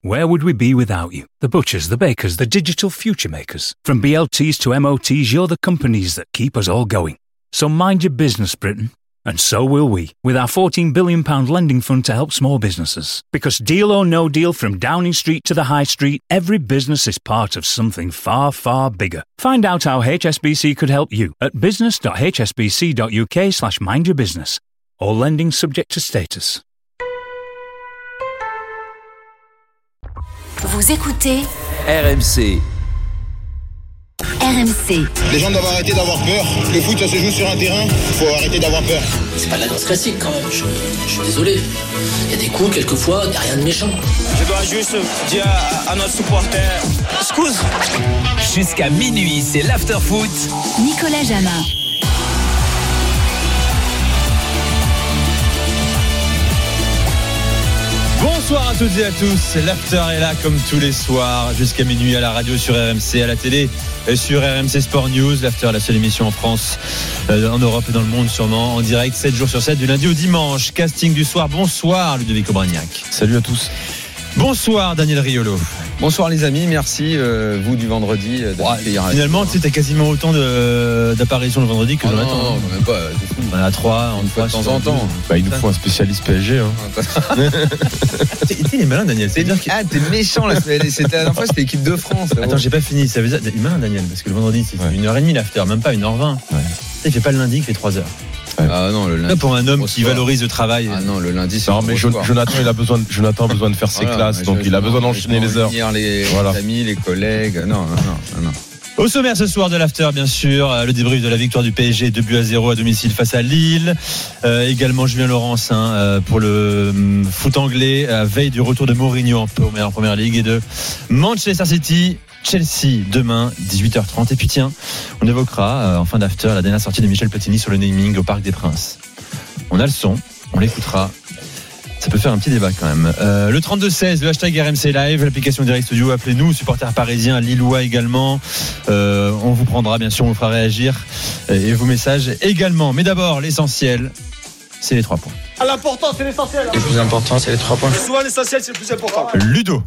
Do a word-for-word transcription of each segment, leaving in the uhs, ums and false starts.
Where would we be without you? The butchers, the bakers, the digital future makers. From B L Ts to M O Ts, you're the companies that keep us all going. So mind your business, Britain. And so will we, with our fourteen billion pounds lending fund to help small businesses. Because deal or no deal, from Downing Street to the High Street, every business is part of something far, far bigger. Find out how H S B C could help you at business.hsbc.uk slash mind your business. All lending subject to status. Vous écoutez R M C. R M C. Les gens doivent arrêter d'avoir peur. Le foot, ça se joue sur un terrain. Il faut arrêter d'avoir peur. C'est pas de la danse classique quand même. Je, je suis désolé. Il y a des coups, quelquefois, il n'y a rien de méchant. Je dois juste dire à, à notre supporter, excuse. Jusqu'à minuit, c'est l'after-foot. Nicolas Jamin. Bonsoir à toutes et à tous, l'after est là comme tous les soirs jusqu'à minuit à la radio, sur R M C, à la télé et sur R M C Sport News. L'after, la seule émission en France, euh, en Europe et dans le monde sûrement, en direct sept jours sur sept du lundi au dimanche. Casting du soir, bonsoir Ludovic Obraniak. Salut à tous. Bonsoir Daniel Riolo. Bonsoir les amis, merci euh, vous du vendredi. Euh, ouais, finalement, tu sais, t'as quasiment autant de, d'apparitions le vendredi que oh le non, matin. Non, non, même pas. On en a trois, on fois de temps en temps. Bah, il nous faut un spécialiste P S G. Hein. T'es, t'es malin, Daniel. C'est dire que... Ah, t'es méchant là. C'était la dernière fois, c'était l'équipe de France. Attends, oh. j'ai pas fini. Ça veut dire, t'es malin, Daniel, parce que le vendredi c'est ouais. une heure et demie l'after, même pas une heure vingt. Ouais. Il fait pas le lundi, il fait trois heures. Ouais. Ah non, le lundi. Là, pour un homme qui valorise le travail. Ah non, le lundi c'est. Non, mais jo- Jonathan, il a besoin, de, Jonathan a besoin de faire ses voilà, classes, donc il a besoin d'enchaîner les heures. Les voilà. amis, les collègues. Non, non, non, non. Au sommaire ce soir de l'after, bien sûr, le débrief de la victoire du P S G, deux buts à zéro à domicile face à Lille. Euh, également Julien Laurens hein, pour le euh, foot anglais, à veille du retour de Mourinho en première, en première ligue, et de Manchester City. Chelsea demain dix-huit heures trente. Et puis tiens, on évoquera euh, en fin d'after la dernière sortie de Michel Platini sur le naming au Parc des Princes. On a le son, on l'écoutera. Ça peut faire un petit débat quand même. Euh, le trente-deux seize, le hashtag R M C Live, l'application Direct Studio, appelez-nous, supporters parisiens, lillois également. Euh, on vous prendra bien sûr, on vous fera réagir et vos messages également. Mais d'abord, l'essentiel, c'est les trois points. Ah, l'important, c'est l'essentiel. Le plus important, c'est les trois points. Souvent, l'essentiel, c'est le plus important. Ludo.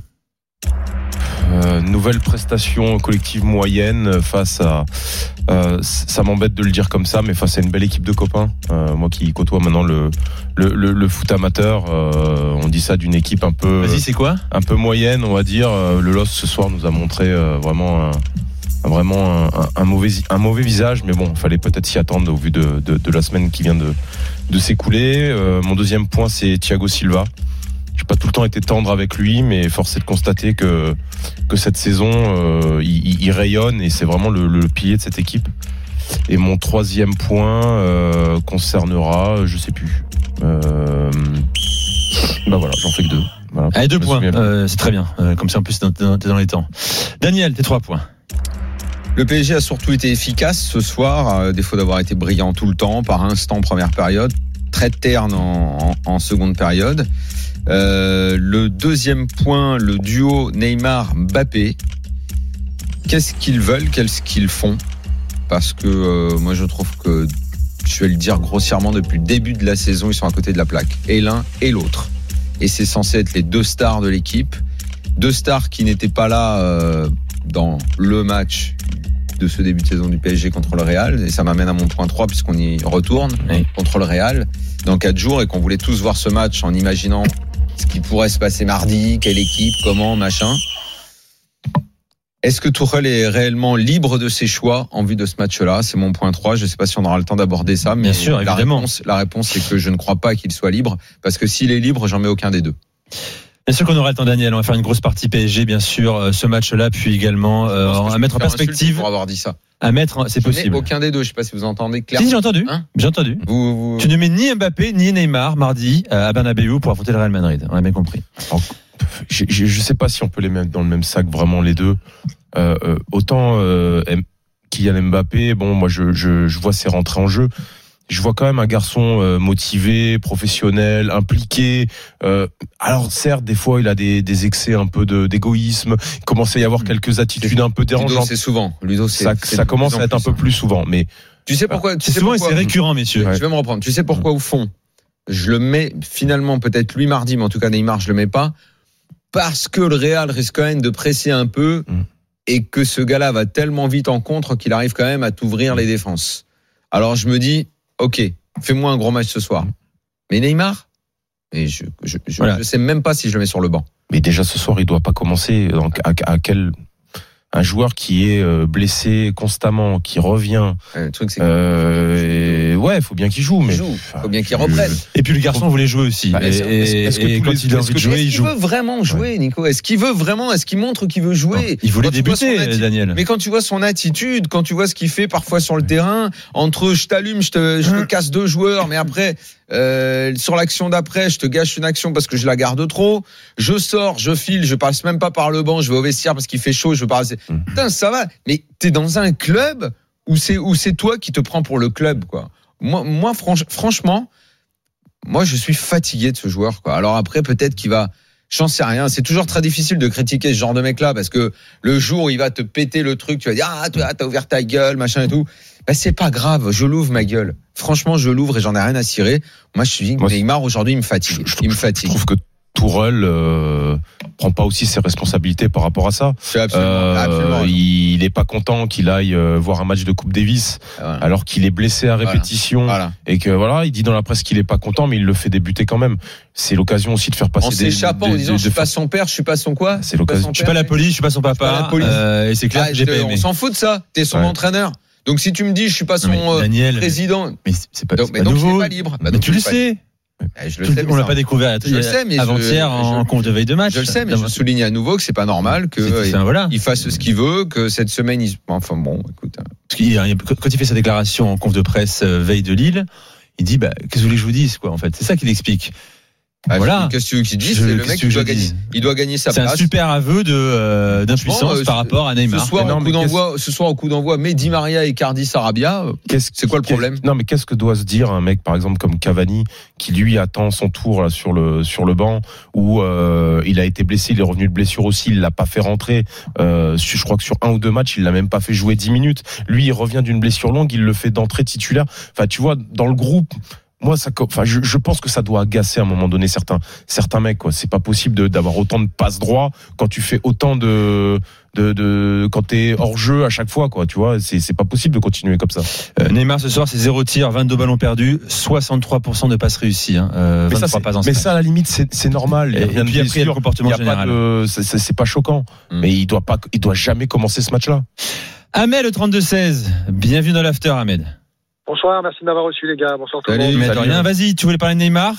Euh, nouvelle prestation collective moyenne face à euh, ça m'embête de le dire comme ça, mais face à une belle équipe de copains, euh, moi qui côtoie maintenant le le, le, le foot amateur, euh, on dit ça d'une équipe un peu vas-y c'est quoi un peu moyenne on va dire. Le L O S ce soir nous a montré euh, vraiment un, un, vraiment un, un mauvais un mauvais visage, mais bon, il fallait peut-être s'y attendre au vu de, de, de la semaine qui vient de, de s'écouler. Euh, mon deuxième point, c'est Thiago Silva. J'ai pas tout le temps été tendre avec lui, mais force est de constater que que cette saison euh, il, il rayonne et c'est vraiment le, le pilier de cette équipe. Et mon troisième point euh, concernera, je sais plus. Euh, bah voilà, j'en fais que deux. Voilà, Allez, deux points, euh, c'est très bien. Euh, comme ça en plus t'es dans, t'es dans les temps. Daniel, tes trois points. Le P S G a surtout été efficace ce soir, à défaut d'avoir été brillant tout le temps, par instant en première période, très terne en, en, en seconde période. Euh, le deuxième point, le duo Neymar-Mbappé. Qu'est-ce qu'ils veulent, qu'est-ce qu'ils font? Parce que euh, moi je trouve que, je vais le dire grossièrement, depuis le début de la saison, ils sont à côté de la plaque. Et l'un et l'autre. Et c'est censé être les deux stars de l'équipe. Deux stars qui n'étaient pas là euh, dans le match de ce début de saison du P S G contre le Real. Et ça m'amène à mon point trois, puisqu'on y retourne oui. contre le Real dans quatre jours, et qu'on voulait tous voir ce match en imaginant ce qui pourrait se passer mardi, quelle équipe, comment, machin. Est-ce que Tuchel est réellement libre de ses choix en vue de ce match-là? C'est mon point trois. Je ne sais pas si on aura le temps d'aborder ça, mais bien sûr, la évidemment. réponse, la réponse, c'est que je ne crois pas qu'il soit libre, parce que s'il est libre, j'en mets aucun des deux. Bien sûr qu'on aura le temps, Daniel. On va faire une grosse partie P S G, bien sûr, ce match-là, puis également euh, à mettre en perspective. Pour avoir dit ça. À mettre, c'est je possible. Aucun des deux. Je sais pas si vous entendez clairement. Si, j'ai entendu. Hein j'ai entendu. Vous, vous... Tu ne mets ni Mbappé ni Neymar mardi à Bernabéu pour affronter le Real Madrid. On a bien compris. Alors, je, je, je sais pas si on peut les mettre dans le même sac vraiment les deux. Euh, euh, autant euh, Kylian Mbappé, bon, moi je, je, je vois ses rentrées en jeu. Je vois quand même un garçon euh, motivé, professionnel, impliqué. Euh, alors certes, des fois, il a des, des excès un peu de, d'égoïsme. Il commence à y avoir quelques attitudes un peu dérangeantes. Ludo, c'est souvent. Ludo, c'est, ça, c'est ça commence à être un peu hein. plus souvent. Mais tu sais pourquoi tu C'est sais souvent pourquoi, et c'est récurrent, messieurs. Je vais me reprendre. Tu sais pourquoi, au fond, je le mets finalement peut-être lui mardi, mais en tout cas Neymar, je le mets pas. parce que le Real risque quand même de presser un peu mmh. et que ce gars-là va tellement vite en contre qu'il arrive quand même à t'ouvrir les défenses. Alors je me dis, ok, fais-moi un gros match ce soir. Mmh. Mais Neymar, et je je, je, voilà. je sais même pas si je le mets sur le banc. Mais déjà ce soir, il doit pas commencer. Donc à, à quel un joueur qui est blessé constamment, qui revient. Le truc, c'est euh, ouais, il faut bien qu'il joue, mais il faut bien qu'il reprenne. Et puis le garçon voulait jouer aussi. Bah, et, est-ce, est-ce, est-ce que et quand les, il a envie de jouer, il joue. Est-ce qu'il veut vraiment jouer, Nico ? Est-ce qu'il veut vraiment ? Est-ce qu'il montre qu'il veut jouer ? Non, il voulait débuter, atti- Daniel. Mais quand tu vois son attitude, quand tu vois ce qu'il fait parfois sur le terrain, entre je t'allume, je te, je te casse deux joueurs, mais après. Euh, sur l'action d'après, je te gâche une action parce que je la garde trop. Je sors, je file, je passe même pas par le banc, je vais au vestiaire parce qu'il fait chaud, je veux pas. Putain, ça va. Mais t'es dans un club où c'est où c'est toi qui te prends pour le club, quoi. Moi, moi, franch, franchement, moi, je suis fatigué de ce joueur, quoi. Alors après, peut-être qu'il va. J'en sais rien. C'est toujours très difficile de critiquer ce genre de mec-là parce que le jour où il va te péter le truc, tu vas dire ah toi t'as ouvert ta gueule, machin et tout. Bah c'est pas grave, je l'ouvre ma gueule. Franchement, je l'ouvre et j'en ai rien à cirer. Moi, je suis dit que Neymar aujourd'hui, il me fatigue. Je, je, il me fatigue. Je trouve que Tourelle euh, prend pas aussi ses responsabilités par rapport à ça. C'est absolument, euh, absolument. Il est pas content qu'il aille euh, voir un match de Coupe Davis voilà. alors qu'il est blessé à répétition voilà. Voilà. et que voilà, il dit dans la presse qu'il est pas content, mais il le fait débuter quand même. C'est l'occasion aussi de faire passer. En des, s'échappant des, en disant des, je suis pas son père, je suis pas son quoi. C'est l'occasion. Je suis pas la police, je suis pas son papa. Pas euh, et c'est clair ah, que j'ai pas aimé. On s'en fout de ça. T'es son ouais. entraîneur. Donc si tu me dis je suis pas son non, Daniel, président, mais c'est pas, donc, c'est mais pas donc nouveau. je suis pas libre. Bah, mais tu le sais. Je le Tout, sais, on l'a pas découvert je le sais, mais avant-hier je, en conf de veille de match. Je le sais, mais je souligne à nouveau que c'est pas normal que c'est, c'est un, voilà. il fasse ce qu'il veut, que cette semaine, il... enfin bon, écoute. Parce qu'il, quand il fait sa déclaration en conf de presse veille de Lille, il dit bah qu'est-ce que vous voulez que je vous dise quoi en fait, c'est ça qu'il explique. Ah, voilà. Qu'est-ce que tu veux qu'il dise ? C'est le mec qui doit gagner. Il doit gagner sa c'est place. C'est un super aveu de euh, d'impuissance euh, par rapport à Neymar. Ce soir, non, au coup d'envoi, ce soir au coup d'envoi, mais Di Maria et Icardi Sarabia. Qu'est-ce, c'est quoi le problème ? Non, mais qu'est-ce que doit se dire un mec, par exemple, comme Cavani, qui lui attend son tour là sur le sur le banc, où euh, il a été blessé, il est revenu de blessure aussi, il l'a pas fait rentrer. Euh, je crois que sur un ou deux matchs, il l'a même pas fait jouer dix minutes. Lui, il revient d'une blessure longue, il le fait d'entrée titulaire. Enfin, tu vois, dans le groupe. Moi, ça, enfin, je, je pense que ça doit agacer à un moment donné certains, certains mecs, quoi. C'est pas possible de, d'avoir autant de passes droits quand tu fais autant de, de, de, quand t'es hors jeu à chaque fois, quoi. Tu vois, c'est, c'est pas possible de continuer comme ça. Euh, Neymar, ce soir, c'est zéro tir, vingt-deux ballons perdus, soixante-trois pour cent de passes réussies, hein. Euh, mais ça, c'est, mais ça, à la limite, c'est, c'est normal. Et, et puis après, il y a le comportement général. Pas de, c'est, c'est, c'est pas choquant. Mmh. Mais il doit pas, il doit jamais commencer ce match-là. Ahmed, le trente-deux seize. Bienvenue dans l'after, Ahmed. Bonsoir, merci de m'avoir reçu les gars. Bonsoir tout le monde. Mais de rien, vas-y, tu voulais parler de Neymar ?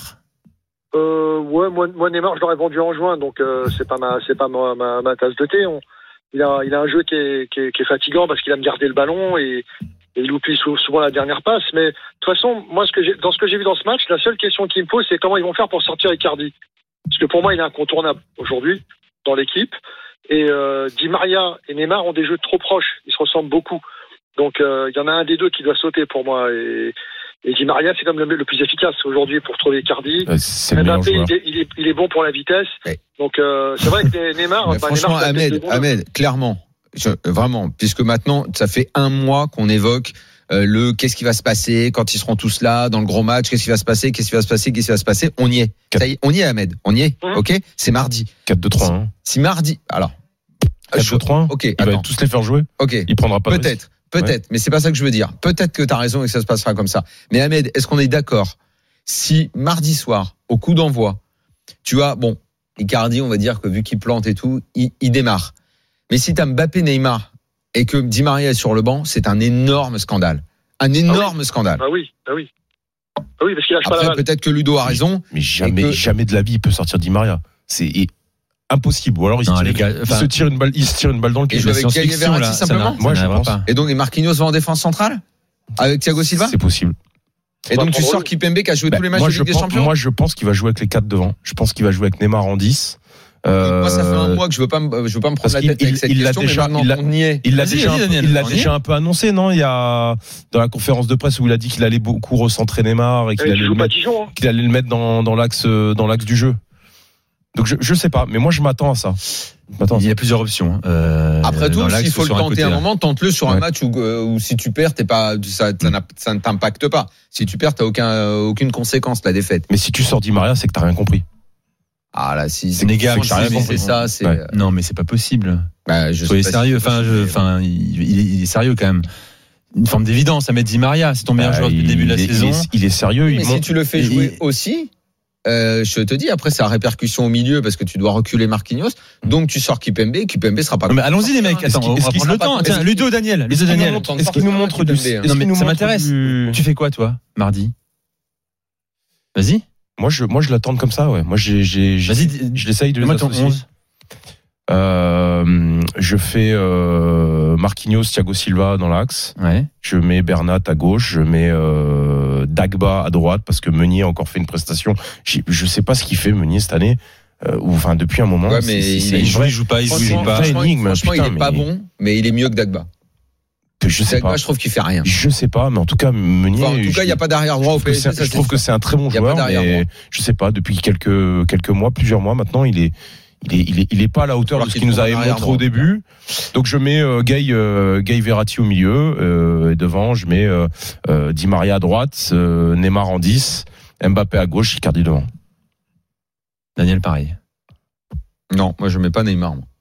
Euh, ouais, moi, moi Neymar, je l'aurais vendu en juin, donc euh, c'est pas ma, c'est pas ma, ma, ma tasse de thé. On, il a, il a un jeu qui est, qui est, qui est fatigant parce qu'il aime garder le ballon et, et il oublie souvent la dernière passe. Mais de toute façon, moi, ce que j'ai, dans ce que j'ai vu dans ce match, la seule question qui me pose, c'est comment ils vont faire pour sortir Icardi. Parce que pour moi, il est incontournable aujourd'hui dans l'équipe. Et euh, Di Maria et Neymar ont des jeux trop proches. Ils se ressemblent beaucoup. Donc il euh, y en a un des deux qui doit sauter pour moi et, et Di Maria c'est comme le, le plus efficace aujourd'hui pour trouver Icardi. Euh, c'est le meilleur joueur. Il est, il, est, il est bon pour la vitesse. Ouais. Donc euh, c'est vrai que Neymar. Bah, franchement, Neymar, Ahmed, Ahmed, clairement, je, vraiment, puisque maintenant ça fait un mois qu'on évoque euh, le qu'est-ce qui va se passer quand ils seront tous là dans le gros match, qu'est-ce qui va se passer, qu'est-ce qui va se passer, qu'est-ce qui va se passer. On y est. Ça y est, on y est, Ahmed. On y est. Mmh. Ok, c'est mardi. quatre deux trois Hein. Si mardi, alors. quatre deux trois Ok. Il attends. va tous les faire jouer. Ok. Il prendra pas. Peut-être. Peut-être, ouais. Mais c'est pas ça que je veux dire. Peut-être que tu as raison et que ça se passera comme ça. Mais Ahmed, est-ce qu'on est d'accord si mardi soir, au coup d'envoi, tu as, bon, Icardi, on va dire que vu qu'il plante et tout, il, il démarre. Mais si tu as Mbappé, Neymar et que Di Maria est sur le banc, c'est un énorme scandale. Un énorme ah oui. scandale. Ah oui, ah oui. Ah oui, parce qu'il lâche Après, pas la balle. peut-être que Ludo a raison. Mais jamais, que... jamais de la vie il peut sortir Di Maria. C'est impossible. Ou alors il, non, se, tire, gars, il se tire une balle, il se tire une balle dans le pied. Et joue avec Gaël Verratti simplement. Moi, je pense. Et donc, les Marquinhos vont en défense centrale avec Thiago Silva. C'est possible. Et donc, tu sors Kipembe qui a joué bah, tous les matchs de Ligue des Champions. Moi, je pense qu'il va jouer avec les quatre devant. Je pense qu'il va jouer avec Neymar en dix. Euh, moi, ça fait un mois que je veux pas, me, je veux pas me prendre la tête avec cette il question, déjà, mais il on y est. Il l'a déjà, il l'a déjà un peu annoncé, non? Il y a dans la conférence de presse où il a dit qu'il allait beaucoup recentrer Neymar et qu'il allait le mettre, Dijon, hein. qu'il allait le mettre dans, dans l'axe, dans l'axe du jeu. Donc je, je sais pas, mais moi je m'attends à ça. M'attends il y a plusieurs options. Euh, Après tout, s'il faut le tenter un moment, tente-le sur ouais. un match où, où si tu perds, t'es pas, ça, ça, ça ne t'impacte pas. Si tu perds, t'as aucun, aucune conséquence la défaite. Mais si tu sors Di Maria, c'est que t'as rien compris. Ah là, si c'est, Néga, c'est, c'est, c'est ça, c'est. Ouais. Non, mais c'est pas possible. Bah, je Soyez sais sérieux. si Enfin, je, enfin, il, il est sérieux quand même. Une forme d'évidence. Ahmed Di Maria, c'est ton meilleur bah, joueur depuis le début de la est, saison. Il est, il est sérieux. Mais il si monte, tu le fais jouer il, aussi. Euh, je te dis, après, ça a répercussion au milieu parce que tu dois reculer Marquinhos. Donc, tu sors Kipembe. Kipembe sera pas. Non, mais allons-y, les mecs. Attends, on va prendre le temps. Tiens, Ludo, Daniel. Ludo, Daniel. Est-ce qu'il nous montre du. Non, mais ça m'intéresse. Tu fais quoi, toi, mardi? Vas-y. Moi, je, moi, je l'attends comme ça, ouais. Moi, j'ai, j'ai, j'ai Vas-y, je l'essaye de les moi, ton associer. onze. Euh, je fais euh, Marquinhos, Thiago Silva dans l'axe. Ouais. Je mets Bernat à gauche. Je mets euh, Dagba à droite parce que Meunier a encore fait une prestation. J'ai, je sais pas ce qu'il fait Meunier cette année. Euh, ou enfin depuis un moment. Ouais, mais c'est, c'est, il, il joue, il joue pas, il joue, il joue pas. Franchement, énigme, franchement putain, il est pas mais... bon, mais il est mieux que Dagba. Je sais Dagba, pas. je trouve qu'il fait rien. Je sais pas, mais en tout cas Meunier. Enfin, en tout cas, il y a pas d'arrière droit au P S G. Je trouve que c'est un très bon joueur, mais je sais pas. Depuis quelques quelques mois, plusieurs mois maintenant, il est il est il est il est pas à la hauteur de ce qu'il nous avait montré au début. Donc je mets euh, Gay euh, Gay Verratti au milieu euh, et devant je mets euh, euh, Di Maria à droite, euh, Neymar en dix, Mbappé à gauche, Icardi devant. Daniel pareil. Non, moi je mets pas Neymar. Moi.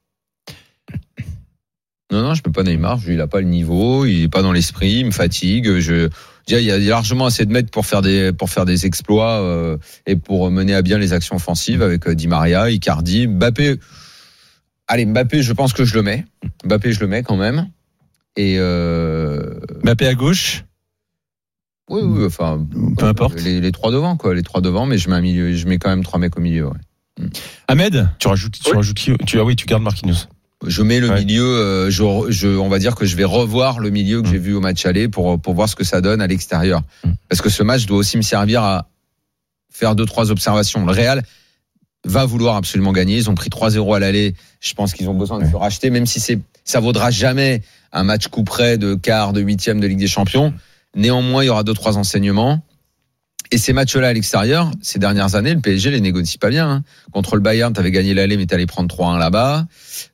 Non, non, je mets pas Neymar. Il a pas le niveau, il est pas dans l'esprit, il me fatigue. Je, il y a largement assez de mecs pour faire des pour faire des exploits euh, et pour mener à bien les actions offensives avec euh, Di Maria, Icardi, Mbappé. Allez, Mbappé, je pense que je le mets. Mbappé, je le mets quand même. Et euh... Mbappé à gauche. Oui, oui, enfin, peu importe. Les, les trois devant, quoi, les trois devant, mais je mets un milieu, je mets quand même trois mecs au milieu. Ouais. Ahmed, tu rajoutes, tu oui. rajoutes qui tu ah oui, tu gardes Marquinhos. Je mets le ouais. milieu, euh, je, je, on va dire que je vais revoir le milieu que mmh. j'ai vu au match aller pour pour voir ce que ça donne à l'extérieur. Mmh. Parce que ce match doit aussi me servir à faire deux trois observations. Le Real va vouloir absolument gagner. Ils ont pris trois zéro à l'aller. Je pense qu'ils ont besoin de ouais. se racheter, même si c'est ça vaudra jamais un match coup près de quart, de huitième de Ligue des Champions. Néanmoins, il y aura deux trois enseignements. Et ces matchs-là à l'extérieur, ces dernières années, le P S G les négocie pas bien. Hein. Contre le Bayern, t'avais gagné l'aller, mais t'allais prendre trois un là-bas.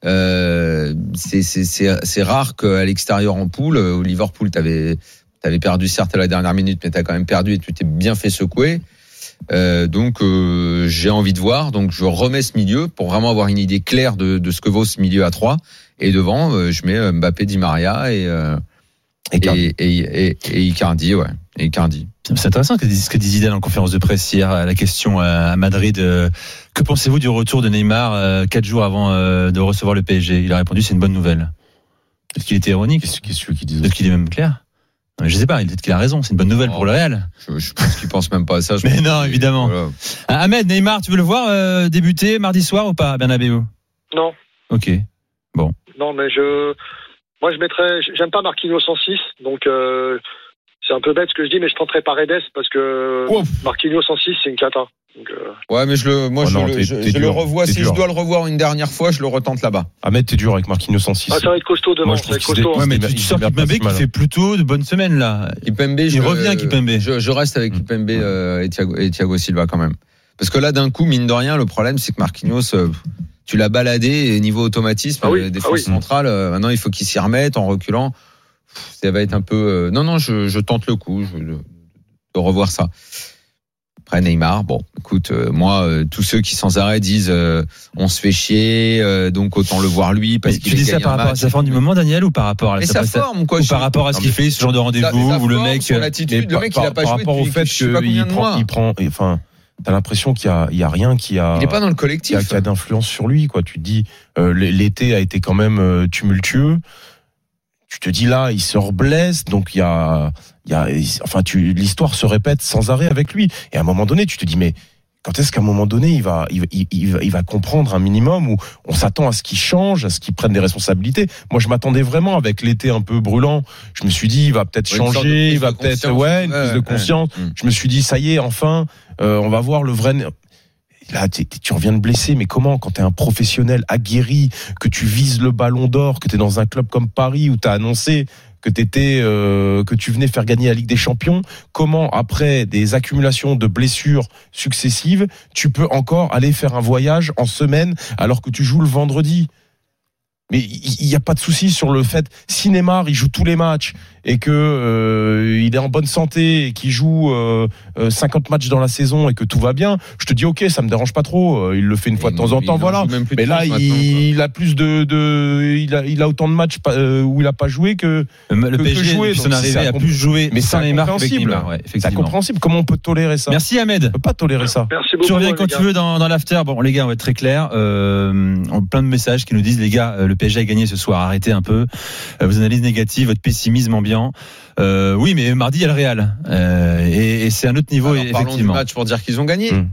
Euh, c'est, c'est, c'est, c'est rare qu'à l'extérieur en poule, au Liverpool, t'avais, t'avais perdu certes à la dernière minute, mais t'as quand même perdu et tu t'es bien fait secouer. Euh, donc, euh, j'ai envie de voir. Donc, je remets ce milieu pour vraiment avoir une idée claire de, de ce que vaut ce milieu à trois. Et devant, euh, je mets Mbappé, Di Maria et, euh, et, et, et, et, et Icardi, ouais. Et Icardi. C'est intéressant ce que dit Zidane en conférence de presse hier à la question à Madrid. Que pensez-vous du retour de Neymar quatre jours avant de recevoir le P S G? Il a répondu c'est une bonne nouvelle. Est-ce qu'il était ironique? Qu'est-ce qu'il dit? Est-ce qu'il est même clair? Je sais pas, peut-être qu'il a raison, c'est une bonne nouvelle oh, pour le Real. Je, je pense qu'il pense même pas à ça. Je Mais non, évidemment. Voilà. Ahmed, Neymar, tu veux le voir euh, débuter mardi soir ou pas à Bernabéu? Non. Ok, bon. Non, mais je... Moi, je mettrais... J'aime pas Marquinhos en six, donc... Euh... C'est un peu bête ce que je dis, mais je tenterai pas Redes parce que Ouf. Marquinhos en six, c'est une cata. Donc, euh... Ouais, mais je le, moi, oh je, non, le, je, je le revois. Si dur. je dois le revoir une dernière fois, je le retente là-bas. Ahmed, t'es dur avec Marquinhos en six. Ah, ça va être costaud demain. Moi, je ça va être costaud. costaud. Ouais, mais tu, tu sors Kipembe qui fait plutôt de bonnes semaines, là. Kipembe, il je, revient, Kipembe. Je, je reste avec Kipembe euh, et, Thiago, et Thiago Silva quand même. Parce que là, d'un coup, mine de rien, le problème, c'est que Marquinhos, euh, tu l'as baladé et niveau automatisme, ah oui, euh, défense ah oui. centrale, euh, maintenant, il faut qu'il s'y remette en reculant. Ça va être un peu. Euh... Non, non, je, je tente le coup je, de, de revoir ça. Après Neymar, bon, écoute, euh, moi, euh, tous ceux qui sans arrêt disent euh, on se fait chier, euh, donc autant le voir lui parce mais qu'il tu dis ça par rapport à sa forme du moment, Daniel, ou par rapport à mais sa, sa forme, quoi, ou par rapport à ce qu'il fait, ce genre de rendez-vous, où le mec, son attitude, le mec, il a pas par joué rapport au fait qu'il prend, il prend, enfin. T'as l'impression qu'il y a, il y a rien qui a. Il est pas dans le collectif. Qui a, qui a d'influence sur lui, quoi. Tu te dis, euh, l'été a été quand même euh, tumultueux. Tu te dis là, il se reblesse, donc il y a, il y a, enfin, tu, l'histoire se répète sans arrêt avec lui. Et à un moment donné, tu te dis, mais quand est-ce qu'à un moment donné, il va, il, il, il, va, il va comprendre un minimum où on s'attend à ce qu'il change, à ce qu'il prenne des responsabilités. Moi, je m'attendais vraiment avec l'été un peu brûlant. Je me suis dit, il va peut-être ouais, changer, il va peut-être, ouais, une prise de conscience. Ouais, ouais. Je me suis dit, ça y est, enfin, euh, on va voir le vrai. Là, tu reviens de blesser, mais comment, quand t'es un professionnel aguerri, que tu vises le ballon d'or, que t'es dans un club comme Paris où t'as annoncé que t'étais, euh, que tu venais faire gagner la Ligue des Champions, comment, après des accumulations de blessures successives, tu peux encore aller faire un voyage en semaine alors que tu joues le vendredi? Mais il n'y a pas de souci sur le fait, si Neymar il joue tous les matchs et que euh, il est en bonne santé et qu'il joue euh, cinquante matchs dans la saison et que tout va bien, je te dis ok, ça me dérange pas trop. Il le fait une fois Et de temps en temps, voilà. Mais là, il, il a plus de, de il a il a autant de matchs euh, où il a pas joué que le, le que, P S G que joué. son arrivée a plus joué, mais sans c'est Neymar incompréhensible. qu'avec Neymar, ouais, c'est incompréhensible. Comment on peut tolérer ça? Merci Ahmed. On peut pas tolérer ça. Merci beaucoup. Tu reviens les quand gars. tu veux dans, dans l'after. Bon, les gars, on va être très clair. Euh, on a plein de messages qui nous disent, les gars, le P S G a gagné ce soir. Arrêtez un peu euh, vos analyses négatives, votre pessimisme ambiant. Euh, oui, mais mardi, il y a le Real. Euh, et, et c'est un autre niveau, Alors, parlons effectivement. du match pour dire qu'ils ont gagné. Mmh.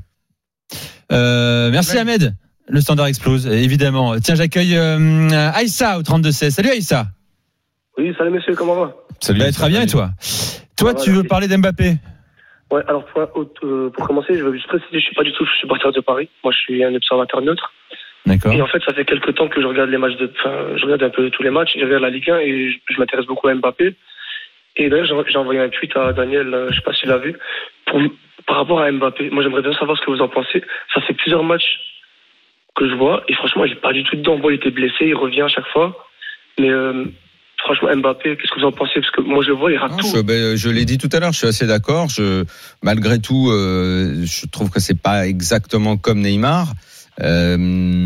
Euh, merci Ahmed. Le standard explose, évidemment. Tiens, j'accueille euh, Aïssa au trente-deux seize. Salut Aïssa. Oui, salut messieurs, comment va? Salut. Bah, très bien, et toi? Toi, va, tu veux merci. parler d'Mbappé? Ouais, alors pour, euh, pour commencer, je veux juste préciser, je suis pas du tout supporter de Paris. Moi, je suis un observateur neutre. D'accord. Et en fait, ça fait quelques temps que je regarde les matchs de, enfin, je regarde un peu tous les matchs. Je regarde la Ligue un et je, je m'intéresse beaucoup à Mbappé. Et d'ailleurs, j'ai, j'ai envoyé un tweet à Daniel, euh, je sais pas s'il l'a vu, pour, par rapport à Mbappé. Moi, j'aimerais bien savoir ce que vous en pensez. Ça fait plusieurs matchs que je vois et franchement, il est pas du tout dedans. Bon, il était blessé, il revient à chaque fois. Mais euh, franchement, Mbappé, qu'est-ce que vous en pensez? Parce que moi, je le vois, il rate Non, tout. je, ben, je l'ai dit tout à l'heure, je suis assez d'accord. Je, malgré tout, euh, je trouve que c'est pas exactement comme Neymar. Euh,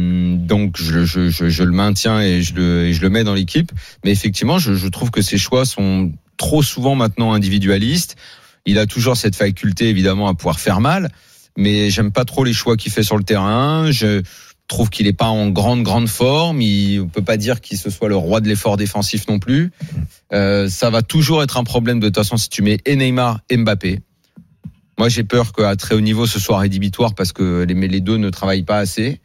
donc je, je, je, je le maintiens et je le, et je le mets dans l'équipe. Mais effectivement, je, je trouve que ses choix sont trop souvent maintenant individualistes. Il a toujours cette faculté, évidemment, à pouvoir faire mal. Mais j'aime pas trop les choix qu'il fait sur le terrain. Je trouve qu'il est pas en grande grande forme. Il, on peut pas dire qu'il se soit le roi de l'effort défensif non plus. Euh, ça va toujours être un problème de toute façon si tu mets et Neymar et Mbappé. Moi, j'ai peur qu'à très haut niveau, ce soit rédhibitoire parce que les, les deux ne travaillent pas assez.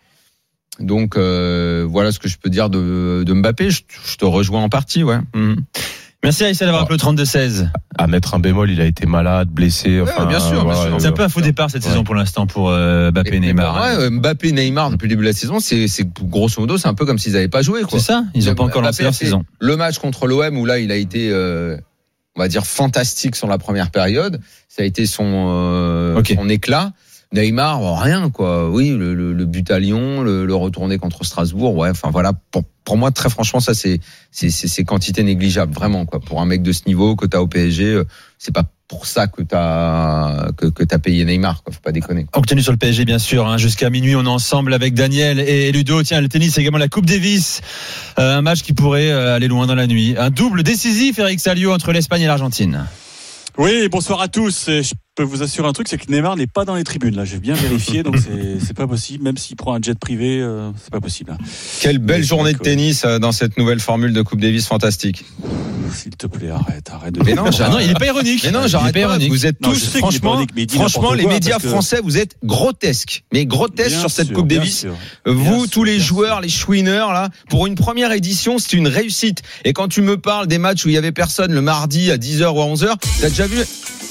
Donc, euh, voilà ce que je peux dire de, de Mbappé. Je, je te rejoins en partie, ouais. Mmh. Merci Aïssa d'avoir appelé au trente-deux seize. À mettre un bémol, il a été malade, blessé. Enfin, Ouais, bien sûr, voilà, bien sûr. C'est un peu un faux départ cette Ouais. saison pour l'instant pour euh, Mbappé et, Et Neymar. pour moi, Mbappé, Neymar, depuis le début de la saison, c'est, c'est grosso modo, c'est un peu comme s'ils n'avaient pas joué, quoi. C'est ça, ils n'ont pas encore lancé Mbappé a leur fait saison. Le match contre l'O M où là, il a été, euh, on va dire, fantastique sur la première période. Ça a été son, euh, Ok. son éclat. Neymar, bon, rien, quoi. Oui, le, le, le but à Lyon, le, le retourné contre Strasbourg. Ouais, enfin voilà. Pour, pour moi, très franchement, ça, c'est, c'est, c'est, c'est quantité négligeable, vraiment, quoi. Pour un mec de ce niveau que t'as au P S G, euh, c'est pas pour ça que t'as, que, que t'as payé Neymar, quoi. Faut pas déconner. On continue sur le P S G bien sûr, hein. Jusqu'à minuit on est ensemble avec Daniel et Ludo. Tiens, le tennis, c'est également la Coupe Davis, euh, un match qui pourrait euh, aller loin dans la nuit. Un double décisif, Eric Salio, entre l'Espagne et l'Argentine. Oui, bonsoir à tous. Je peux vous assurer un truc, c'est que Neymar n'est pas dans les tribunes. Là, j'ai bien vérifié, donc c'est, c'est pas possible. Même s'il prend un jet privé, euh, c'est pas possible. Quelle belle Mais journée de donc, tennis euh, dans cette nouvelle formule de Coupe Davis fantastique. S'il te plaît, arrête, arrête de. Mais non, Ah non, il est pas ironique. Mais non, Il est j'arrête pas pas. ironique. Vous êtes Non, tous, je sais qu'il est franchement, ironique, mais il dit franchement, n'importe les quoi, médias parce que- français, vous êtes grotesques. Mais grotesques Bien sur cette sûr, Coupe bien Davis. sûr. Vous, Bien tous sûr, les bien joueurs, les chouineurs, là, pour une première édition, c'est une réussite. Et quand tu me parles des matchs où il y avait personne le mardi à dix heures ou à onze heures, t'as déjà vu?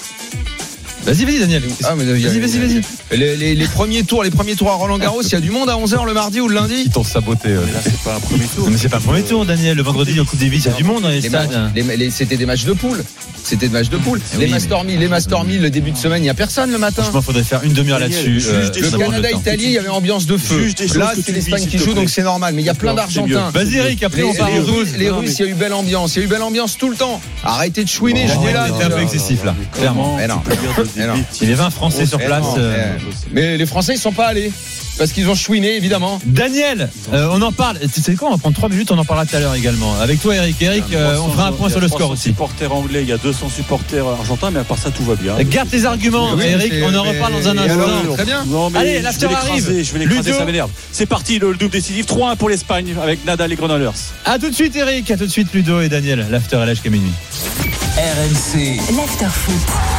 Vas-y, vas-y, Daniel. Ah, mais il y a- Vas-y, vas-y, vas-y. Les, les, les premiers tours, les premiers tours à Roland-Garros, il y a du monde à onze heures le mardi ou le lundi? Ils t'ont saboté. euh. Mais là, c'est pas un premier tour. Mais c'est pas le premier tour, Daniel. Le vendredi en Coupe Davis, il y a du monde dans les Les stades. ma- les- les- C'était des matchs de poule. C'était des matchs de poule. Eh les oui, Master mille, les Master mille, le début de semaine, il y a personne le matin. Franchement, faudrait faire une demi-heure Daniel, là-dessus. juge euh, des Le ça prend le temps. Canada-Italie, il y avait ambiance de feu. Juge des choses Là, que c'est tu l'Espagne vis, qui s'il te joue, donc plaît. c'est normal. Mais il y a plein D'accord, c'est d'Argentins. Vas-y, Eric, après Les, on parle les aux Russes, Russes. les Non, Russes, mais- il y a eu belle ambiance. Il y a eu belle ambiance tout le temps. Arrêtez de chouiner, Bon, je dis là. c'est un peu excessif, là. Clairement. Eh non. Eh non. Il y avait vingt Français sur Eh place. non, euh, eh. Mais les Français, ils sont pas allés. Parce qu'ils ont chouiné, évidemment. Daniel, euh, on en parle. Tu sais quoi, on va prendre trois minutes, on en parlera tout à l'heure également. Avec toi, Eric. Eric, euh, on fera un point sur le score aussi. Il y a trois cents supporters anglais, il y a deux cents supporters argentins, mais à part ça, tout va bien. Garde tes arguments, Oui, Eric, c'est- on en mais- reparle dans un et instant. alors, très bien. Non, mais Allez, je l'after vais l'écraser, arrive. Je vais l'écraser, Ludo. ça m'énerve. C'est parti, le double décisif. trois un pour l'Espagne avec Nadal et Grenollers. A tout de suite, Eric. À tout de suite, Ludo et Daniel. L'after est là jusqu'à minuit. R M C, L'after foot.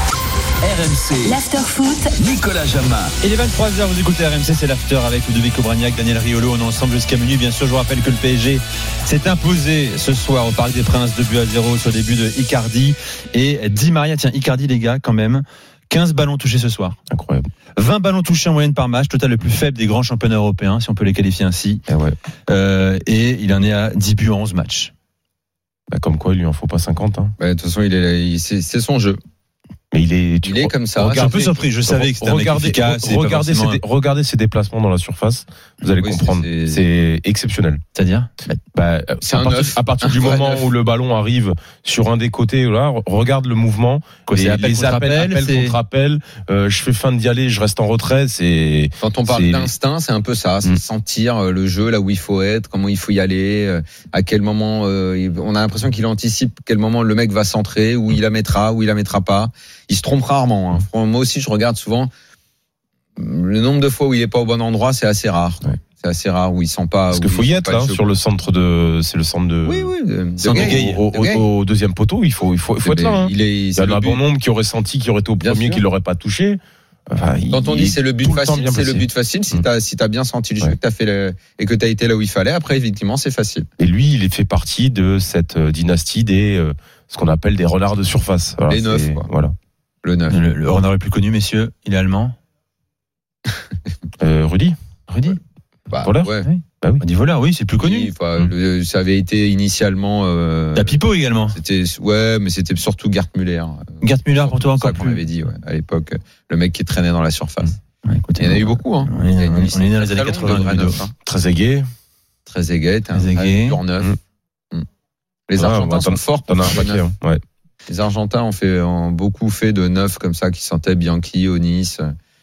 R M C, L'after foot. Nicolas Jamin. Il est vingt-trois heures, vous écoutez R M C, c'est l'after avec Ludovic Obraniak, Daniel Riolo. On est ensemble jusqu'à minuit. Bien sûr, je vous rappelle que le P S G s'est imposé ce soir au Parc des Princes, deux buts à zéro sur le début de Icardi et Di Maria. Tiens, Icardi, les gars, quand même. quinze ballons touchés ce soir. Incroyable. vingt ballons touchés en moyenne par match, total le plus faible des grands championnats européens, si on peut les qualifier ainsi. Eh ouais. Euh, et il en est à dix buts en onze matchs. Bah, comme quoi, il lui en faut pas cinquante. Hein. Bah, de toute façon, il est, il- c'est, c'est son jeu. Mais il est, tu il est comme ça. Je suis un peu surpris. Je savais que c'était un mec efficace. Regardez, ses, regardez ses déplacements dans la surface. Vous allez oui, comprendre. C'est, c'est exceptionnel. C'est-à-dire bah, c'est à, partir, à partir du moment neuf. où le ballon arrive sur un des côtés, là, regarde le mouvement. Quoi, les, appel les contre appels, appel, appels contre appel. Euh, je fais fin d'y aller, je reste en retrait. C'est quand on parle c'est... d'instinct, c'est un peu ça. C'est mmh. sentir le jeu là où il faut être, comment il faut y aller, à quel moment. Euh, on a l'impression qu'il anticipe quel moment le mec va centrer, où il la mettra, où il la mettra pas. Il se trompe rarement. Hein. Moi aussi, je regarde souvent. Le nombre de fois où il est pas au bon endroit, c'est assez rare. Ouais. C'est assez rare où il sent pas. Parce qu'il faut y être là sur le centre de. C'est le centre de. Oui, oui. De, de Gay, au, au, au, au deuxième poteau, il faut, il faut, il faut être là. Hein. Il, est, il y a un bon nombre qui aurait senti qu'il aurait été au bien premier, qui l'aurait pas touché. Enfin, Quand on dit c'est le but facile, c'est le but facile. Si t'as si t'as bien senti le jeu, ouais. que t'as fait le, et que t'as été là où il fallait, après effectivement c'est facile. Et lui, il fait partie de cette dynastie des euh, ce qu'on appelle des renards de surface. Voilà, les neufs. Voilà. Le neuf. Le, le renard le plus connu, messieurs, il est allemand. euh, Rudy. Rudy. Bah, voleur. Ouais. Oui. Bah oui. On dit voleur, oui, c'est plus connu. Oui, mmh. le, ça avait été initialement. Euh, La Pipo également. C'était ouais, mais c'était surtout Gerd Müller. Gerd Müller pour toi encore plus. On avait dit ouais, à l'époque, le mec qui traînait dans la surface. Ouais, écoutez, il y en a eu beaucoup. Hein. On est, on est dans les années quatre-vingts. Hein. Très aigué. Très aigué. Très aigué. Pur neuf. Mmh. Les ouais, Argentins sont forts. T'en as un paquet. Ouais. Les Argentins ont fait ont beaucoup fait de neufs comme ça qui sentaient Bianchi, Onis,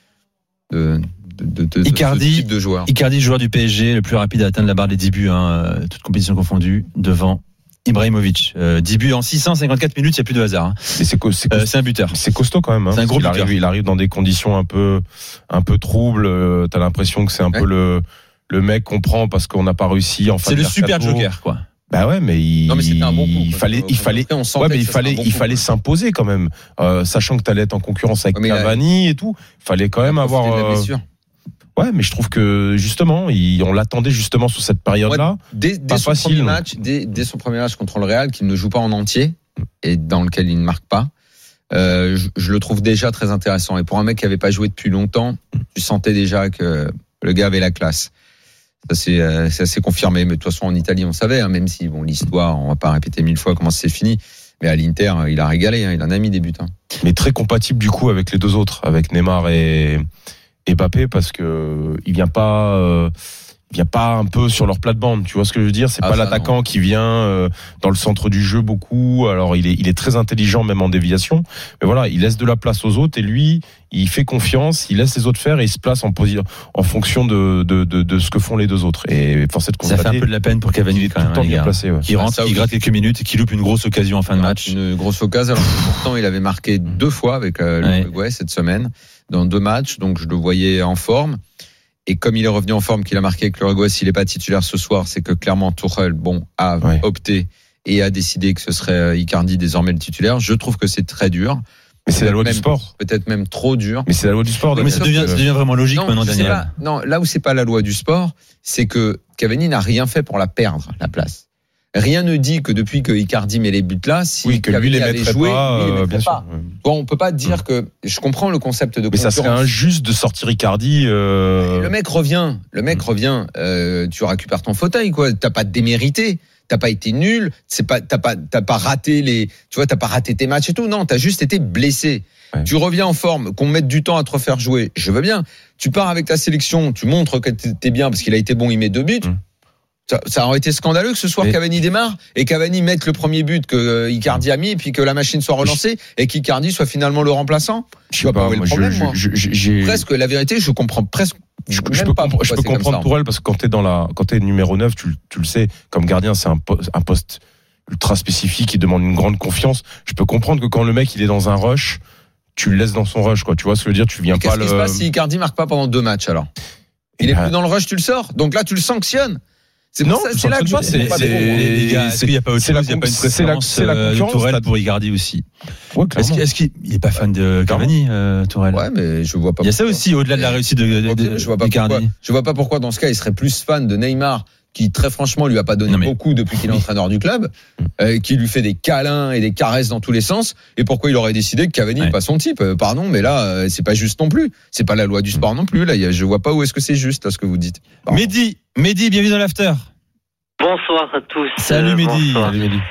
de de, de, Icardi, de ce type de joueur. Icardi, joueur du P S G, le plus rapide à atteindre la barre des dix buts, hein, toute compétition confondue, devant Ibrahimovic. Euh, dix buts en six cent cinquante-quatre minutes, il n'y a plus de hasard. Hein. Et c'est, co- c'est, co- euh, c'est un buteur. C'est costaud quand même. Hein, c'est un gros il buteur. Arrive, il arrive dans des conditions un peu un peu troubles. Euh, t'as l'impression que c'est un ouais. peu le le mec qu'on prend parce qu'on n'a pas réussi. En fin c'est de le super joker, quoi. Bah ouais, mais il, non, mais c'était un bon coup, il fallait, il fallait, on ouais, mais il fallait, bon il coup, fallait quoi. s'imposer quand même, euh, sachant que t'allais être en concurrence avec ouais, Cavani a, et tout. Il fallait quand même avoir. Euh, ouais, mais je trouve que justement, il, on l'attendait justement sur cette période-là. Ouais, dès, dès pas son facile. Premier match, dès, dès son premier match contre le Real, qu'il ne joue pas en entier et dans lequel il ne marque pas, euh, je, je le trouve déjà très intéressant. Et pour un mec qui avait pas joué depuis longtemps, tu sentais déjà que le gars avait la classe. Ça c'est, euh, c'est assez confirmé, mais de toute façon en Italie on savait, hein, même si bon l'histoire, on va pas répéter mille fois comment c'est fini, mais à l'Inter il a régalé, hein, il en a mis des buts. Hein. Mais très compatible du coup avec les deux autres, avec Neymar et, et Mbappé, parce que il vient pas, euh, il vient pas un peu sur leur plate-bande, tu vois ce que je veux dire, c'est ah, pas l'attaquant non. qui vient euh, dans le centre du jeu beaucoup. Alors il est, il est très intelligent même en déviation, mais voilà, il laisse de la place aux autres et lui. Il fait confiance, il laisse les autres faire et il se place en position, en fonction de, de, de, de ce que font les deux autres. Et force est de constater. Ça fait un peu de la peine pour Cavani quand même. Tout le temps bien placé, ouais. Qui rentre, ah, qui gratte quelques minutes et qui loupe une grosse occasion en fin de match. Une grosse occasion. Alors pourtant, il avait marqué deux fois avec euh, ouais. l'Uruguay cette semaine, dans deux matchs. Donc je le voyais en forme. Et comme il est revenu en forme, qu'il a marqué avec l'Uruguay, s'il n'est pas titulaire ce soir, c'est que clairement Tuchel, bon, a ouais. opté et a décidé que ce serait Icardi désormais le titulaire. Je trouve que c'est très dur. Mais c'est la loi même, du sport. Peut-être même trop dur. Mais c'est la loi du sport. Mais ça devient, ça devient vraiment logique non, maintenant, Daniel. Pas, non, là où c'est pas la loi du sport, c'est que Cavani n'a rien fait pour la perdre, la place. Rien ne dit que depuis que Icardi met les buts là, si oui, que Cavani lui les avait mettrait joué, pas, lui les euh, mettrait bien pas. sûr. Bon, on peut pas dire mmh. que je comprends le concept de. Mais ça serait injuste de sortir Icardi. Euh... Le mec revient, le mec mmh. revient. Euh, tu récupères ton fauteuil, quoi. T'as pas démérité. T'as pas été nul, c'est pas, t'as pas, t'as pas raté les, tu vois, t'as pas raté tes matchs et tout. Non, t'as juste été blessé. Ouais. Tu reviens en forme, qu'on mette du temps à te refaire jouer. Je veux bien. Tu pars avec ta sélection, tu montres que t'es bien parce qu'il a été bon, il met deux buts. Mmh. Ça, ça aurait été scandaleux que ce soir mais... Cavani démarre et Cavani mette le premier but que euh, Icardi a mis et puis que la machine soit relancée et qu'Icardi soit finalement le remplaçant. Je sais pas, pas moi, le problème, je, moi. Je, je, j'ai... Presque, la vérité, je comprends presque. Je, je peux, comp- je peux comprendre pour elle parce que quand t'es dans la, quand t'es numéro neuf, tu, tu le sais, comme gardien, c'est un poste, un poste ultra spécifique qui demande une grande confiance. Je peux comprendre que quand le mec il est dans un rush, tu le laisses dans son rush, quoi. Tu vois ce que je veux dire, tu viens mais pas qu'est-ce le. Qu'est-ce qui se passe si Icardi marque pas pendant deux matchs alors? Il est ben... plus dans le rush, tu le sors. Donc là, tu le sanctionnes. C'est non, ça, c'est là que je vois, c'est, c'est, c'est, les gars, est-ce qu'il n'y a pas autre chose, il n'y a pas une préférence c'est la, c'est la de Tourelle pour Icardi aussi. Ouais, est-ce, qu'il, est-ce qu'il n'est pas fan de Cavani, euh, Tourelle? Ouais, mais je vois pas. Il y a ça aussi, au-delà de la réussite de, de, de, je vois pas d'Icardi. Pourquoi, je vois pas pourquoi, dans ce cas, il serait plus fan de Neymar, qui très franchement lui a pas donné non, mais... beaucoup depuis qu'il est entraîneur du club, euh, qui lui fait des câlins et des caresses dans tous les sens, et pourquoi il aurait décidé que Cavani n'est ouais. pas son type. Euh, pardon, mais là, euh, c'est pas juste non plus. C'est pas la loi du sport non plus. Là, y a, je vois pas où est-ce que c'est juste, là, ce que vous dites. Mehdi, Mehdi, bienvenue dans l'after. Bonsoir à tous. Salut Mehdi. Bonsoir. Salut Mehdi.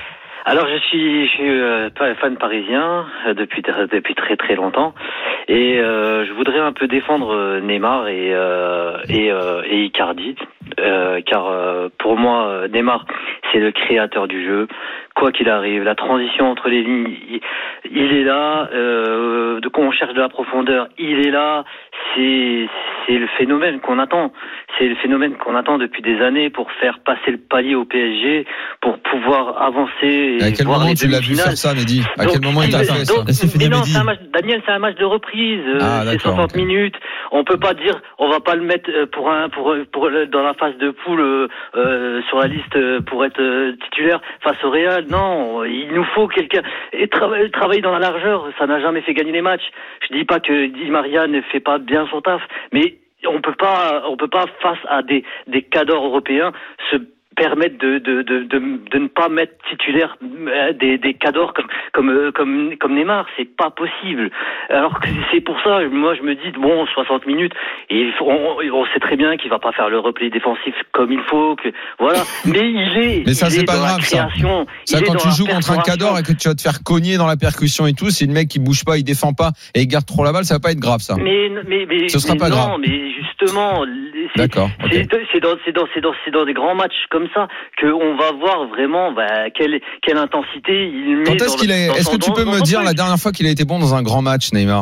Alors je suis, je suis euh, fan parisien euh, depuis depuis très très longtemps et euh, je voudrais un peu défendre Neymar et euh, et, euh, et Icardi euh, car euh, pour moi Neymar c'est le créateur du jeu. Quoi qu'il arrive, la transition entre les lignes, il, il est là. Euh, de quand on cherche de la profondeur, il est là. C'est c'est le phénomène qu'on attend. C'est le phénomène qu'on attend depuis des années pour faire passer le palier au P S G, pour pouvoir avancer. Et à quel voir moment les tu l'as vu faire ça, Mehdi? À donc, quel moment il t'a fait ça? donc, mais non, c'est un match, Daniel, c'est un match de reprise. Ah, c'est soixante okay. minutes. On peut pas dire, on va pas le mettre pour un, pour, pour dans la phase de poule euh, sur la liste pour être euh, titulaire face au Real. Non, il nous faut quelqu'un et tra- travailler dans la largeur. Ça n'a jamais fait gagner les matchs. Je dis pas que Di Maria ne fait pas bien son taf, mais on peut pas, on peut pas face à des des cadors européens se permettre de de de de, de ne pas mettre titulaire des des cadors comme comme comme comme Neymar, c'est pas possible. Alors que c'est pour ça, moi je me dis bon, soixante minutes et on, on sait très bien qu'il va pas faire le repli défensif comme il faut, que voilà, mais il est mais ça il c'est est pas dans grave la création, ça. Ça quand tu joues contre un cador et que tu vas te faire cogner dans la percussion et tout, si le mec il bouge pas, il défend pas et il garde trop la balle, ça va pas être grave ça. Mais mais mais ce sera mais pas non, grave. mais justement, c'est, d'accord. Okay. C'est, c'est dans c'est dans c'est dans c'est dans des grands matchs comme ça que on va voir vraiment bah, quelle quelle intensité il met. Quand est-ce qu'il est Est-ce que tu peux me dire la dernière fois qu'il a été bon dans un grand match, Neymar?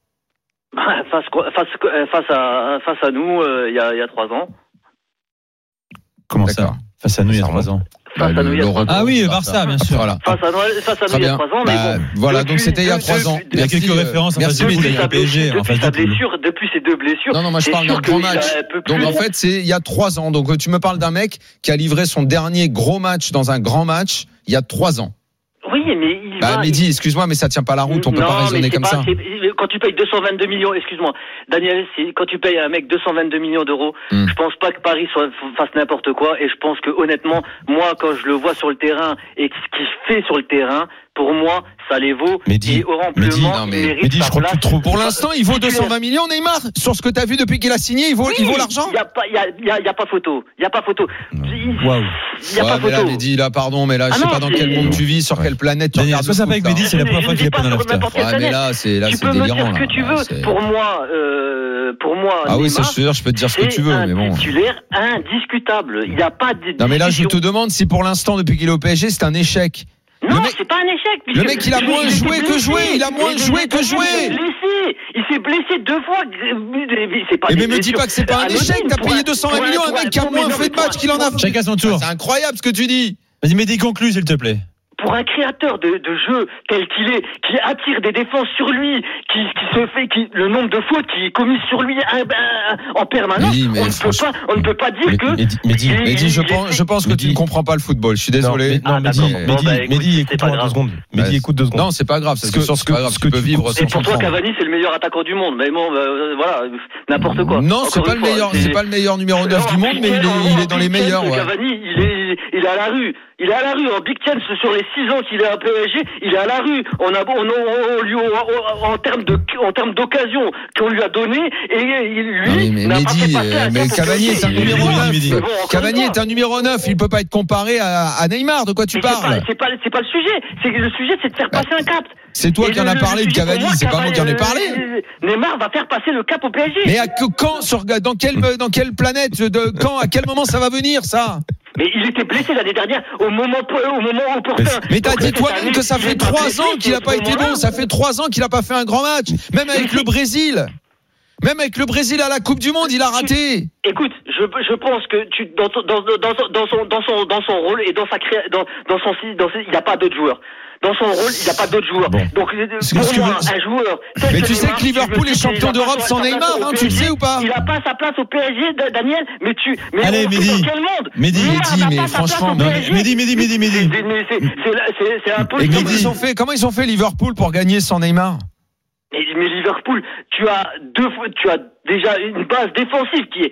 Face face face à face à nous il y a il y a trois ans. Comment ça? Face à nous il y a trois ans. Bah, le, le ah oui, Barça, bien sûr. Voilà. Face à nous, face à nous il y a trois ans, mais bah, bon. Voilà, depuis, donc c'était il y a trois ans. Il y a quelques merci, références en merci, face de sa P S G. Depuis sa blessure, depuis ces deux blessures. Non, non, moi je parle d'un grand match. Donc en fait, c'est il y a trois ans. Donc tu me parles d'un mec qui a livré son dernier gros match dans un grand match il y a trois ans. Oui, mais il bah, va. Mehdi, excuse-moi, mais ça tient pas la route. On non, peut pas raisonner comme pas, ça. Quand tu payes deux cent vingt-deux millions, excuse-moi, Daniel, c'est, quand tu payes à un mec deux cent vingt-deux millions d'euros, mm. je pense pas que Paris soit, fasse n'importe quoi. Et je pense que honnêtement, moi, quand je le vois sur le terrain et ce qu'il fait sur le terrain, pour moi, ça les vaut. Mehdi, et au amplement, mais, il mérite Mehdi, je crois que tu trouves. Pour l'instant, il vaut deux cent vingt millions, Neymar. Sur ce que tu as vu depuis qu'il a signé, il vaut, oui, il vaut l'argent. Il y a pas, il y a, il y a, il y a pas photo. Il y a pas photo. Waouh. Il y a ouais, pas mais photo. Là, Mehdi, là, pardon, mais là, je ah sais non, pas dans c'est... quel monde tu vis, sur ouais. quelle planète tu regardes. Ça, ça avec Mehdi, c'est la première fois qu'il est pas dans l'after. Ouais, mais là, c'est, là, tu c'est peux délirant. me dire ce que tu veux. C'est... Pour moi, euh, pour moi. Ah Neymar, oui, c'est sûr, je peux te dire ce que tu veux, mais bon. C'est un titulaire indiscutable. Il n'y a pas de. Non, mais là, je te demande si pour l'instant, depuis qu'il est au P S G, c'est un échec. Non, le mec, c'est pas un échec. Le mec, il a moins il joué que joué. Il a moins joué que joué. Il s'est blessé. Il s'est blessé deux fois. C'est pas. Et mais me dis pas que c'est pas un échec. T'as payé deux cent vingt millions à un mec qui a moins fait de matchs qu'il en a. Chacun son tour. C'est incroyable ce que tu dis. Vas-y, Mehdi, conclue, s'il te plaît. Pour un créateur de, de jeu tel qu'il est, qui attire des défenses sur lui, qui, qui se fait, qui, le nombre de fautes qui est commis sur lui un, un, en permanence, Mehdi, mais on, ne peut pas, on ne peut pas dire mais, que. Mehdi, Mehdi, il, Mehdi, je, pense, je pense que Mehdi. tu ne comprends pas le football. Je suis désolé. Non, mais, non non Mehdi, bon, Mehdi, bah, écoute, Mehdi, c'est pas écoute-moi deux secondes. Mehdi, écoute deux secondes. Non, c'est pas grave. C'est que, sûr, c'est pas grave. Tu peux vivre sans Et pour toi, comprendre. Cavani, c'est le meilleur attaquant du monde. Mais bon, euh, voilà, n'importe quoi. Non, c'est pas le meilleur. C'est pas le meilleur numéro neuf du monde, mais il est, il est dans les meilleurs. Cavani, il est, il est à la rue. Il est à la rue en Big Ten sur les six ans qu'il est à P S G. Il est à la rue. On a, on, on, on lui, on, en termes de, en termes d'occasion qu'on lui a donné, et lui, mais, n'a mais pas Mehdi, fait passer un mais cap Cavani est un numéro neuf. Bon, Cavani est un numéro neuf. Il peut pas être comparé à, à Neymar. De quoi tu mais parles? C'est pas, c'est pas, c'est pas le sujet. C'est le sujet, c'est de faire passer un cap. C'est toi et qui en le, as parlé de Cavani, moi, c'est pas moi qui en ai parlé. Neymar va faire passer le cap au P S G. Mais à que, quand, sur, dans quelle, dans quelle planète, de, quand, à quel moment ça va venir, ça? Mais il était blessé l'année dernière au moment, au moment opportun. Mais t'as dit toi-même que ça fait trois ans qu'il a pas été bon. Ça fait trois ans qu'il a pas fait un grand match. Même avec le Brésil. Même avec le Brésil à la Coupe du Monde, il a raté. Écoute, je, je pense que tu, dans, dans, dans, dans, son, dans, son, dans son rôle et dans sa créa, dans, dans son, dans, il n'y a pas d'autres joueurs. Dans son rôle, il n'y a pas d'autres joueurs. Bon. Donc, pour moi, veux... un joueur. Mais tu sais que Liverpool est champion d'Europe sans Neymar, hein, tu le sais ou pas? Il n'a pas sa place au P S G, Daniel. Mais tu. Mais allez, Mehdi. Dans quel monde? Mehdi, Mehdi, mais franchement. Mehdi, Mehdi, Mehdi, Mehdi. C'est un peu. Et comment ils ont fait, comment ils ont fait Liverpool pour gagner sans Neymar? Mais, mais Liverpool, tu as deux, tu as déjà une base défensive qui est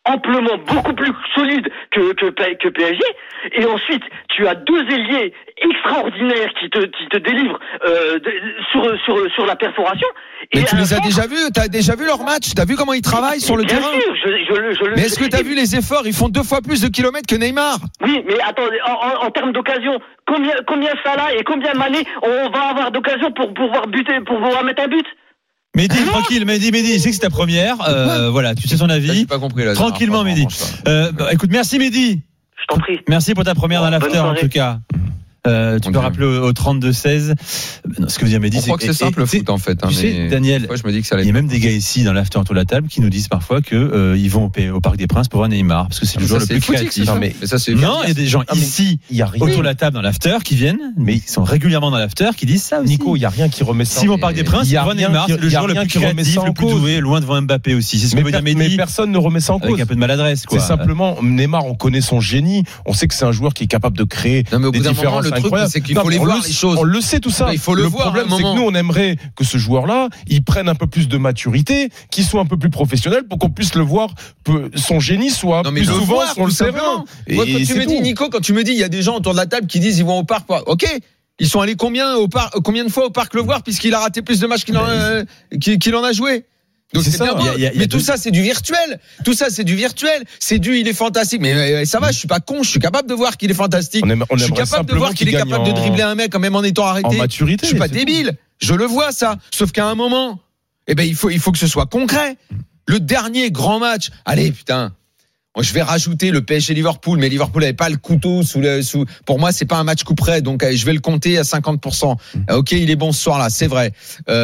amplement beaucoup plus solide que, que, que P S G, et ensuite tu as deux ailiers extraordinaires qui te, qui te délivrent euh, de, sur, sur, sur la perforation. Mais et tu les as centre, déjà vus, t'as déjà vu leur match, t'as vu comment ils travaillent sur le bien terrain. Sûr, je, je, je, je, mais est-ce que t'as vu les efforts? Ils font deux fois plus de kilomètres que Neymar. Oui, mais attendez, en, en, en termes d'occasion, combien, combien Salah et combien Mané on va avoir d'occasion pour pouvoir buter, pour pouvoir mettre un but? Mehdi, ah tranquille, Mehdi, Mehdi, je sais que c'est ta première. Euh, voilà, tu sais son avis. J'ai pas compris là. Tranquillement, Mehdi. Euh, bah, écoute, merci Mehdi. Je t'en prie. Merci pour ta première bon, dans l'after en tout cas. Euh, tu on peux dit. rappeler au, au trente-deux seize. Non, ce que vous dire Mehdi, c'est, crois que c'est simple le foot en fait. Tu hein, sais, Daniel, je me dis que ça il y a même des gars ici dans l'after autour de la table qui nous disent parfois que euh, ils vont au, au Parc des Princes pour voir Neymar parce que c'est le joueur le plus créatif. Non, mais ça c'est. Non, il y a des gens non, ici y a rien. autour de la table dans l'after qui viennent, mais ils sont régulièrement dans l'after qui disent ça aussi. Nico, il y a rien qui remet ça. S'ils vont au Parc des Princes, ils vont Neymar, c'est le joueur le plus créatif, le plus doué, loin devant Mbappé aussi. C'est ce que veut dire Mehdi. Mais personne ne remet ça en cause. Avec un peu de maladresse, quoi. C'est simplement Neymar, on connaît son génie, on sait que c'est un joueur qui est capable de créer des différences incroyables. Les on, voir, le, les choses. on le sait tout ça. Il faut le, le voir. problème, c'est que nous, on aimerait que ce joueur-là, il prenne un peu plus de maturité, qu'il soit un peu plus professionnel, pour qu'on puisse le voir, peu, son génie soit non, plus souvent voir, sur le terrain. Et, Moi, quand tu me dis, Nico, quand tu me dis, il y a des gens autour de la table qui disent, ils vont au parc. Ok. Ils sont allés combien au parc, combien de fois au parc le voir, puisqu'il a raté plus de matchs qu'il en, euh, qu'il en a joué. Donc c'est, c'est ça, bien, y a, y a, mais y a tout deux... ça c'est du virtuel. Tout ça c'est du virtuel. C'est du il est fantastique. Mais, mais ça va, je suis pas con, je suis capable de voir qu'il est fantastique. On aime, on je suis capable de voir qu'il, qu'il est capable en... de dribbler un mec même en étant arrêté. En maturité. Je suis pas débile. Tout. Je le vois ça. Sauf qu'à un moment, eh ben il faut il faut que ce soit concret. Le dernier grand match. Allez putain. Je vais rajouter le P S G Liverpool, mais Liverpool n'avait pas le couteau sous le sous. Pour moi, c'est pas un match coup près, donc je vais le compter à cinquante pour cent. Ok, il est bon ce soir-là, c'est vrai.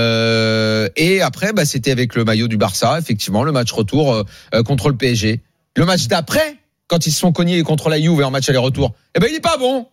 Euh, et après, bah, c'était avec le maillot du Barça, effectivement, le match retour euh, contre le P S G. Le match d'après, quand ils se sont cognés contre la Juve en match aller-retour, eh ben il est pas bon.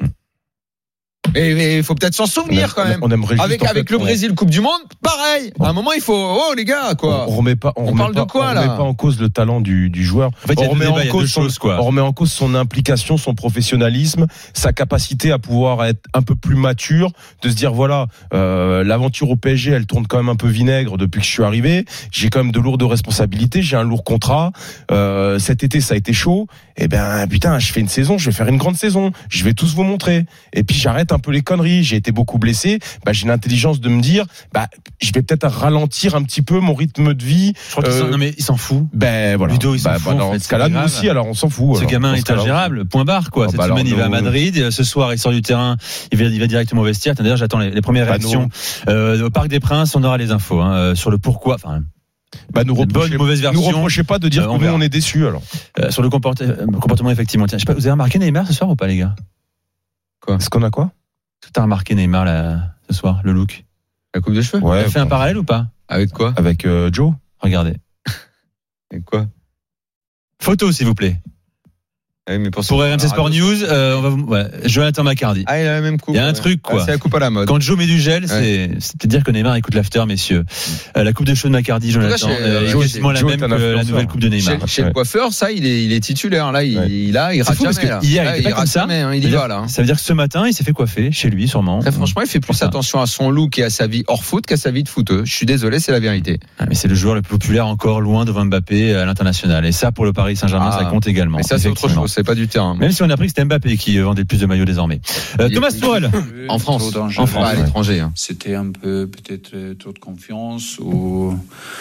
Et il faut peut-être s'en souvenir quand même. On aimerait avec juste, avec fait, le Brésil, Coupe du Monde, pareil. À un moment, il faut oh les gars quoi. On, on remet pas. On, on remet parle pas, de quoi on là remet pas en cause le talent du, du joueur. En fait, on remet débat, en cause son, choses, quoi. On remet en cause son implication, son professionnalisme, sa capacité à pouvoir être un peu plus mature, de se dire voilà, euh, l'aventure au P S G, elle tourne quand même un peu vinaigre depuis que je suis arrivé. J'ai quand même de lourdes responsabilités, j'ai un lourd contrat. Euh, cet été, ça a été chaud. Et eh ben putain, je fais une saison, je vais faire une grande saison. Je vais tous vous montrer. Et puis j'arrête un peu les conneries. J'ai été beaucoup blessé, bah, j'ai l'intelligence de me dire bah, je vais peut-être ralentir un petit peu mon rythme de vie. Je crois euh, non mais il s'en fout. Ben voilà. Ludo, il s'en bah, fout. Bah, dans en fait, ce cas-là, nous aussi, alors on s'en fout. Ce alors, gamin est ingérable. Point barre quoi. Ah, Cette bah, semaine, il va à Madrid. Ce soir, il sort du terrain. Il va, il va directement au vestiaire. D'ailleurs, j'attends les, les premières bah, réactions euh, au Parc des Princes. On aura les infos hein, sur le pourquoi. Enfin. Bah nous reprochez, bonne, mauvaise version. Nous reprochez pas de dire euh, que nous on est déçus alors. Euh, sur le comport- euh, comportement effectivement. Tiens, je sais pas, vous avez remarqué Neymar ce soir ou pas les gars? Quoi? Est-ce qu'on a quoi? Est-ce que t'as remarqué Neymar là, ce soir, le look? La coupe de cheveux? Ouais. Tu as fait un parallèle ou pas? Avec quoi? Avec euh, Joe. Regardez. Avec quoi? Photo s'il vous plaît. Oui, mais pour, pour R M C Sport News, euh, on va vous... ouais, Jonathan McCarty. Ah, il a la même coupe. Il y a un ouais. truc quoi. Ah, c'est la coupe à la mode. Quand Joe met du gel, ouais. c'est, c'est peut-être dire que Neymar écoute l'after, messieurs. Euh, la coupe de cheveux de McCarty, Jonathan, euh, est quasiment la même que la nouvelle coupe de Neymar. Chez, chez ouais. le coiffeur, ça, il est, il est titulaire. Là, il, ouais. il a, il rate jamais. Là. Hier, là, il était il pas comme ça. Jamais, hein, il y va là. Ça veut dire que ce matin, il s'est fait coiffer chez lui, sûrement. Très franchement, il fait plus attention à son look et à sa vie hors foot qu'à sa vie de footeux. Je suis désolé, c'est la vérité. Ah, mais c'est le joueur le plus populaire encore loin devant Mbappé à l'international. Et ça, pour le Paris Saint-Germain, ça compte également. Mais ça, c'est autre chose. C'est pas du terrain. Même si on a appris que Mbappé qui vendait le plus de maillots désormais. Euh, Thomas Tourelle en France, en France, pas à l'étranger. Hein. C'était un peu peut-être trop de confiance ou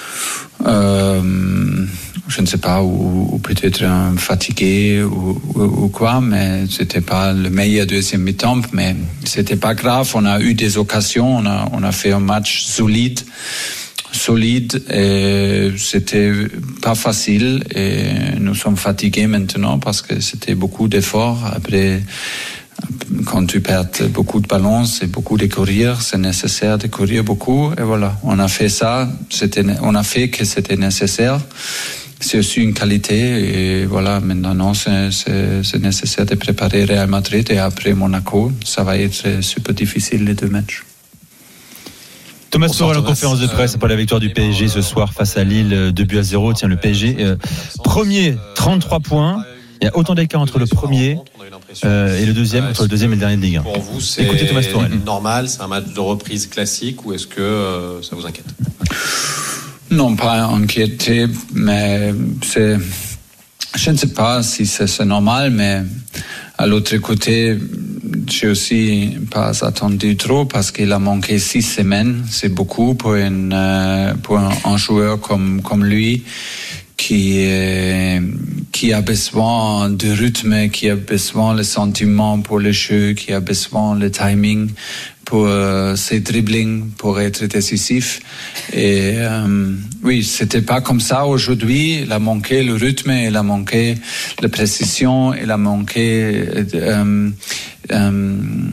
euh, je ne sais pas ou, ou peut-être un fatigué ou, ou, ou quoi, mais c'était pas le meilleur deuxième mi-temps, mais c'était pas grave. On a eu des occasions, on a on a fait un match solide. solide et c'était pas facile et nous sommes fatigués maintenant parce que c'était beaucoup d'efforts. Après, quand tu perds beaucoup de ballons, c'est beaucoup de courir, c'est nécessaire de courir beaucoup et voilà, on a fait ça, c'était, on a fait que c'était nécessaire. C'est aussi une qualité et voilà, maintenant c'est, c'est, c'est nécessaire de préparer Real Madrid et après Monaco, ça va être super difficile les deux matchs. Thomas Tuchel en conférence de presse après la victoire du P S G ce soir face à Lille, deux buts à zéro. Tiens, le P S G euh, premier, trente-trois points. Il y a autant d'écart entre le premier euh, et le deuxième, entre le deuxième et le dernier de Ligue un. Pour vous, c'est Écoutez Thomas Tuchel. normal, c'est un match de reprise classique ou est-ce que euh, ça vous inquiète? Non, pas inquiété, mais c'est je ne sais pas si c'est, c'est normal, mais à l'autre côté, j'ai aussi pas attendu trop parce qu'il a manqué six semaines. C'est beaucoup pour, une, euh, pour un, un joueur comme, comme lui qui, euh, qui a besoin de rythme, qui a besoin le sentiment pour le jeu, qui a besoin le timing pour euh, ses dribblings, pour être décisif. Et euh, oui, c'était pas comme ça aujourd'hui. Il a manqué le rythme, il a manqué la précision, il a manqué euh, euh,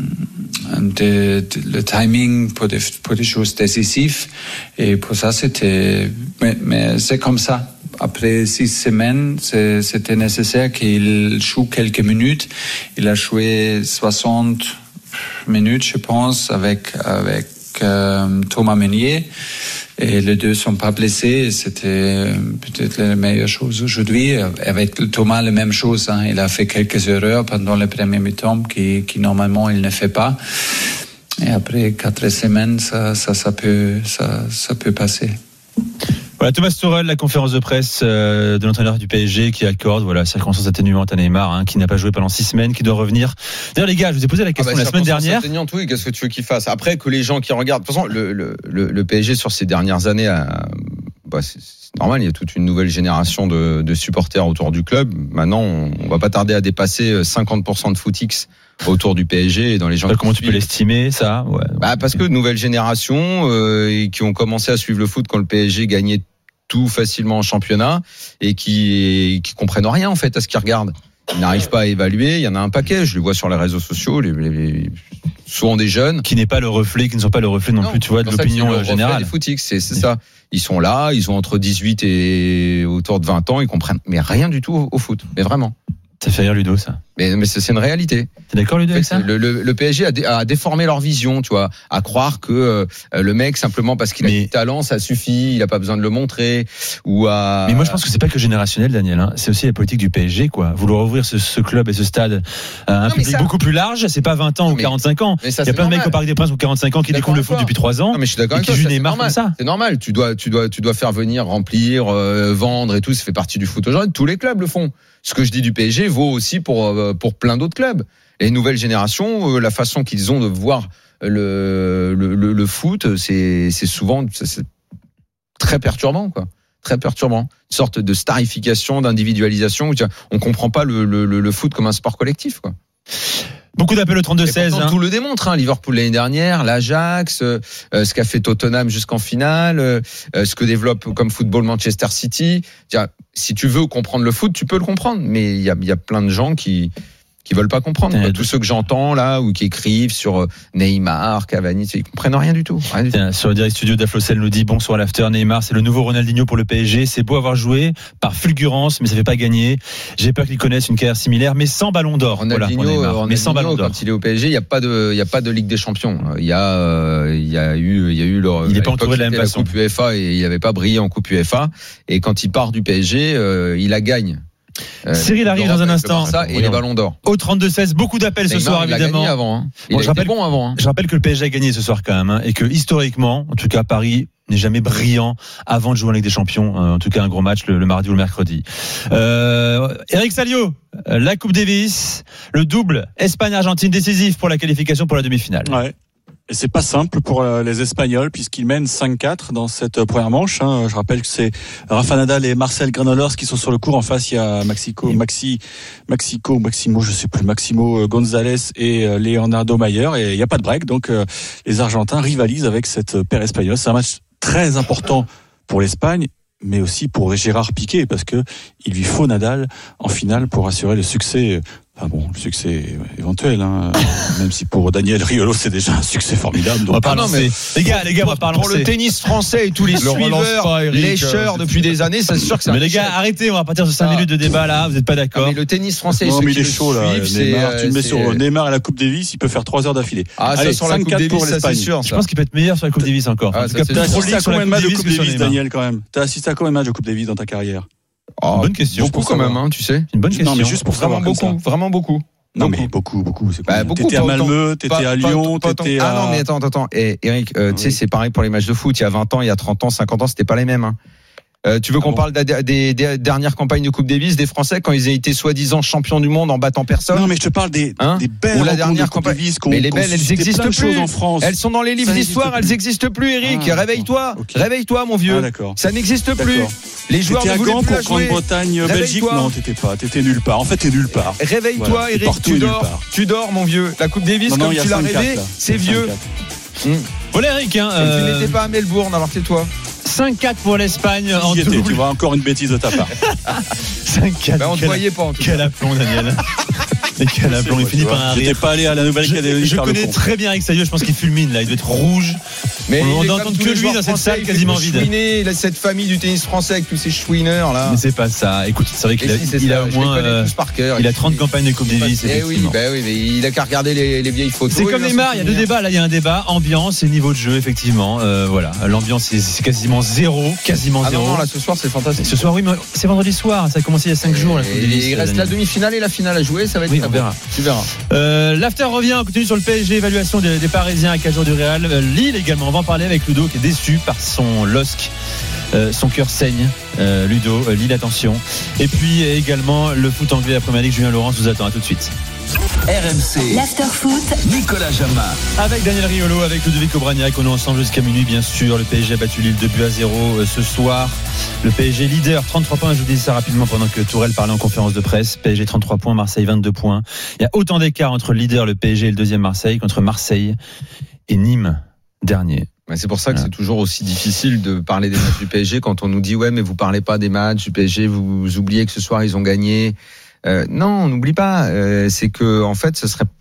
de, de, le timing pour des, pour des choses décisives. Et pour ça, c'était... Mais, mais c'est comme ça. Après six semaines, c'est, c'était nécessaire qu'il joue quelques minutes. Il a joué soixante minutes, je pense, avec avec euh, Thomas Meunier. Et les deux sont pas blessés. C'était peut-être la meilleure chose aujourd'hui. Avec Thomas, la même chose. Hein. Il a fait quelques erreurs pendant le premier mi-temps qui, qui normalement il ne fait pas. Et après quatre semaines, ça, ça, ça peut, ça, ça peut passer. Voilà, Thomas Tuchel, la conférence de presse euh, de l'entraîneur du P S G qui accorde voilà circonstances atténuantes à Neymar, hein, qui n'a pas joué pendant six semaines, qui doit revenir. D'ailleurs les gars, je vous ai posé la question ah bah, la semaine dernière. Oui, qu'est-ce que tu veux qu'il fasse? Après que les gens qui regardent, de toute façon, le, le, le, le P S G sur ces dernières années, a, bah, c'est, c'est normal, il y a toute une nouvelle génération de, de supporters autour du club. Maintenant, on, on va pas tarder à dépasser cinquante pour cent de footix autour du P S G et dans les gens. Bah, comment tu peux l'estimer ça? Ouais. Bah parce que nouvelle génération euh, et qui ont commencé à suivre le foot quand le P S G gagnait tout facilement en championnat et qui qui comprennent rien en fait à ce qu'ils regardent. Ils n'arrivent pas à évaluer. Il y en a un paquet. Je les vois sur les réseaux sociaux, les, les, les souvent des jeunes qui n'est pas le reflet, qui ne sont pas le reflet non, non plus, tu vois, de l'opinion générale. Les footix, c'est c'est ça. Ils sont là, ils ont entre dix-huit et autour de vingt ans, ils comprennent mais rien du tout au, au foot, mais vraiment. Ça fait rire Ludo, ça. Mais, mais c'est, c'est une réalité. T'es d'accord, Ludo, avec ça? Le, le, le P S G a, dé, a déformé leur vision, tu vois, à croire que euh, le mec, simplement parce qu'il mais... a du talent, ça suffit, il a pas besoin de le montrer, ou à... Mais moi, je pense que c'est pas que générationnel, Daniel, hein. C'est aussi la politique du P S G, quoi. Vouloir ouvrir ce, ce club et ce stade à un non, public ça... beaucoup plus large, c'est pas vingt ans non, ou quarante-cinq ans. Ça, il y a plein normal. de mecs au Parc des Princes ou quarante-cinq ans qui découvrent le foot depuis trois ans. Non, mais je suis d'accord avec toi. Qui jugent Neymar comme ça. C'est normal. Tu dois, tu dois, tu dois faire venir, remplir, euh, vendre et tout. Ça fait partie du foot aujourd'hui. Tous les clubs le font. Ce que je dis du P S G vaut aussi pour euh, pour plein d'autres clubs. Les nouvelles générations, euh, la façon qu'ils ont de voir le le, le, le foot, c'est c'est souvent c'est très perturbant, quoi. Très perturbant. Une sorte de starification, d'individualisation. On comprend pas le, le le foot comme un sport collectif, quoi. Beaucoup d'appels au trente-deux seize. Hein. Tout le démontre. Hein. Liverpool l'année dernière, l'Ajax, euh, ce qu'a fait Tottenham jusqu'en finale, euh, ce que développe comme football Manchester City. Si tu veux comprendre le foot, tu peux le comprendre. Mais il y a, y a plein de gens qui qui veulent pas comprendre. Quoi. Tous ceux que j'entends là ou qui écrivent sur Neymar, Cavani, ils comprennent rien du tout. Rien du Tiens, tout. Sur le direct studio, Daflocel nous dit bonsoir l'after. Neymar, c'est le nouveau Ronaldinho pour le P S G. C'est beau avoir joué par fulgurance, mais ça fait pas gagner. J'ai peur qu'il connaisse une carrière similaire, mais sans Ballon d'Or. Ronaldinho, voilà, Ronaldinho mais sans Ballon d'Or. Quand il est au P S G, il y a pas de, il y a pas de Ligue des Champions. Il y a, il y a eu, il y a eu leur. Il est pas entouré de la même la façon. Coupe U F A et il avait pas brillé en Coupe U F A. Et quand il part du P S G, euh, il la gagne. Euh, Cyril arrive dans un instant. Ça et les ballons d'or. Au trente-deux seize, beaucoup d'appels ce soir, il évidemment. Il a gagné avant. Hein. Il bon, a je, rappelle, bon avant hein. je rappelle que le P S G a gagné ce soir quand même, hein, et que historiquement, en tout cas, Paris n'est jamais brillant avant de jouer en Ligue des Champions. En tout cas, un gros match le, le mardi ou le mercredi. Euh, Eric Salio, la Coupe Davis, le double Espagne-Argentine décisif pour la qualification pour la demi-finale. Ouais. Et c'est pas simple pour les Espagnols puisqu'ils mènent cinq quatre dans cette première manche. Hein. Je rappelle que c'est Rafa Nadal et Marcel Granollers qui sont sur le court. En face, il y a Maxico, Maxi, Maxico, Maximo, je sais plus, Maximo González et Leonardo Mayer. Et il n'y a pas de break. Donc, les Argentins rivalisent avec cette paire espagnole. C'est un match très important pour l'Espagne, mais aussi pour Gérard Piqué parce que il lui faut Nadal en finale pour assurer le succès. Enfin bon, le succès éventuel, hein. Même si pour Daniel Riolo c'est déjà un succès formidable. Donc, on va pas non, mais les gars, les gars, on va pas pour le tennis français et tous les suiveurs, les cheurs depuis des années, c'est sûr que ça. Mais les gars, arrêtez, on va partir sur cinq minutes de débat là. Vous êtes pas d'accord? Ah, mais le tennis français, non, ceux mais qui il est chaud là. Suivent, Neymar, c'est, tu le mets c'est... sur Neymar et la Coupe Davis, il peut faire trois heures d'affilée. Ah, allez, ça sur la Coupe Davis, pour ça, c'est sûr. Je pense qu'il peut être meilleur sur la Coupe Davis encore. Ah, en tout cas, t'as assisté à combien de matchs de Coupe Davis, Daniel, quand même? T'as assisté à combien de matchs de Coupe Davis dans ta carrière? Oh, bonne question. Beaucoup quand même, hein, tu sais. Une bonne question. Non, mais juste pour vraiment beaucoup, vraiment beaucoup. Non mais beaucoup, beaucoup. C'est bah, beaucoup t'étais à Malmö, t'étais à Lyon, t'étais à... Ah non mais attends, attends. Et Eric, euh, oui. tu sais, c'est pareil pour les matchs de foot. Il y a vingt ans, il y a trente ans, cinquante ans, c'était pas les mêmes. Hein. Euh, tu veux qu'on parle des, des, des dernières campagnes de Coupe Davis des Français quand ils ont été soi-disant champions du monde en battant personne? Non, mais je te parle des, hein des belles ou la rencontres dernière de Coupe campagne. Davis qu'on, mais les qu'on belles, elles n'existent plus. En France. Elles sont dans les livres Ça d'histoire, plus. elles n'existent plus, Eric. Ah, réveille-toi, okay. réveille-toi, mon vieux. Ah, d'accord. Ça n'existe plus. D'accord. Les joueurs t'étais ne à voulaient Gand plus pour la jouer. Grande-Bretagne, Belgique? Non, t'étais pas. T'étais nulle part. En fait, t'es nulle part. Réveille-toi, voilà, Eric. Tu dors. Tu dors, mon vieux. La Coupe Davis, non, comme non, tu l'as rêvé, là. c'est vieux. Mmh. Voilà, Eric. Hein, euh... Tu n'étais pas à Melbourne, alors tais-toi. cinq quatre pour l'Espagne en double. Tu vois encore une bêtise de ta part. cinq quatre. Ben on te voyait pas en tout cas. Quel aplomb, Daniel. Et quel aplomb. Il finit par un rire. J'étais pas allé à la Nouvelle-Calédonie. Je, je connais très bien Eric Salio. Je pense qu'il fulmine là. Il doit être rouge. Mais on n'entend que lui dans cette salle quasiment vide. Il a cette famille du tennis français avec tous ces chouineurs là. Mais c'est pas ça. Écoute, c'est vrai qu'il a, si, il ça. a au moins. Euh, cœur, il a trente campagnes de Coupe Davis. Eh oui, bah oui, mais il a qu'à regarder les, les vieilles photos. C'est comme Neymar. Il y a deux débats. Là, il y a un débat ambiance et niveau de jeu, effectivement. Euh, voilà, l'ambiance c'est, c'est quasiment zéro, quasiment ah zéro. Non, non, là ce soir c'est fantastique. Ce soir, oui, mais c'est vendredi soir. Ça a commencé il y a cinq jours. La Coupe Davis, il reste la demi-finale et la finale à jouer. Ça va être. Oui, on verra. Tu verras. Euh, l'after revient. On continue sur le P S G. Évaluation des, des Parisiens à quatre jours du Real. Euh, Lille également. On va en parler avec Ludo qui est déçu par son L O S C. Euh, son cœur saigne. Euh, Ludo, euh, Lille, attention. Et puis également le foot anglais, la première ligue. Julien Laurence vous attend. À tout de suite. R M C. L'after-foot. Nicolas Jamin. Avec Daniel Riolo, avec Ludovic Obraniak, on est ensemble jusqu'à minuit, bien sûr. Le P S G a battu Lille deux buts à zéro euh, ce soir. Le P S G leader, trente-trois points. Je vous dis ça rapidement pendant que Tourelle parlait en conférence de presse. P S G trente-trois points, Marseille vingt-deux points. Il y a autant d'écart entre le leader, le P S G et le deuxième Marseille, contre Marseille et Nîmes, dernier. C'est pour ça que voilà. C'est toujours aussi difficile de parler des matchs du P S G quand on nous dit ouais mais vous parlez pas des matchs du P S G, vous, vous oubliez que ce soir ils ont gagné. Euh, non, on n'oublie pas. Euh, c'est que en fait, ce serait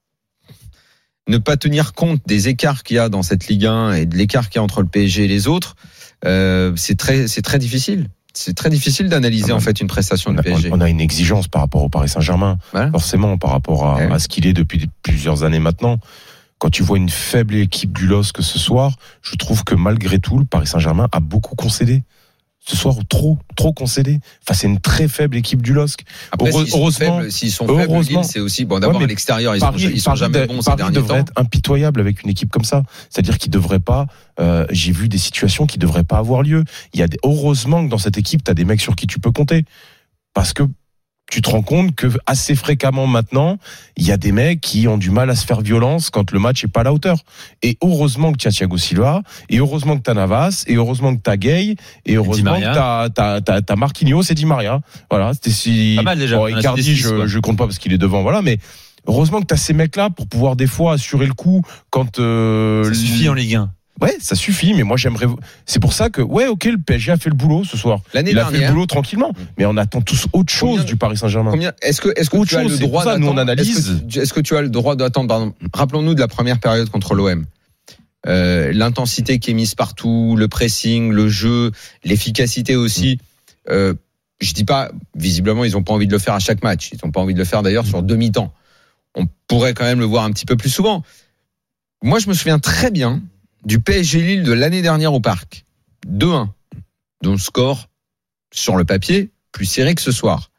ne pas tenir compte des écarts qu'il y a dans cette Ligue un et de l'écart qu'il y a entre le P S G et les autres. Euh, c'est très, c'est très difficile. C'est très difficile d'analyser ah ben, en fait une prestation du P S G. On a une exigence par rapport au Paris Saint-Germain, voilà. Forcément par rapport à, ouais. à ce qu'il est depuis plusieurs années maintenant. Quand tu vois une faible équipe du L O S C ce soir, je trouve que malgré tout, le Paris Saint-Germain a beaucoup concédé. Ce soir, trop, trop concédé. Enfin, c'est une très faible équipe du L O S C. Après, Heure, s'ils heureusement, sont faibles, s'ils sont faibles, Lille, c'est aussi bon. D'abord, ouais, à l'extérieur, ils, Paris, ont, ils sont Paris, jamais bons ces derniers temps. Devrait être impitoyable avec une équipe comme ça. C'est-à-dire qu'ils devraient pas. Euh, j'ai vu des situations qui devraient pas avoir lieu. Il y a des, heureusement que dans cette équipe, t'as des mecs sur qui tu peux compter, parce que tu te rends compte que assez fréquemment maintenant, il y a des mecs qui ont du mal à se faire violence quand le match est pas à la hauteur. Et heureusement que tu as Thiago Silva, et heureusement que tu as Navas, et heureusement que tu as Gay, et heureusement que tu as, t'as, t'as, t'as Marquinhos et Di Maria. Voilà, c'était si. Pas mal déjà. Bon, Icardi, je, je compte pas parce qu'il est devant, voilà, mais heureusement que tu as ces mecs-là pour pouvoir des fois assurer le coup quand. Euh, Ça suffit en Ligue un. Ouais, ça suffit, mais moi j'aimerais. C'est pour ça que, ouais, ok, le P S G a fait le boulot ce soir. L'année Il dernière, a fait le boulot tranquillement, mais on attend tous autre chose combien, du Paris Saint-Germain. Combien, est-ce que, est-ce que autre tu as chose, le droit ça, d'attendre, nous on analyse. Est-ce que, est-ce que tu as le droit d'attendre, pardon, rappelons-nous de la première période contre l'O M. Euh, l'intensité qui est mise partout, le pressing, le jeu, l'efficacité aussi. Mmh. Euh, je dis pas, visiblement, ils ont pas envie de le faire à chaque match. Ils ont pas envie de le faire d'ailleurs mmh. sur demi-temps. On pourrait quand même le voir un petit peu plus souvent. Moi, je me souviens très bien du P S G Lille de l'année dernière au Parc. deux un. Dont le score, sur le papier, plus serré que ce soir.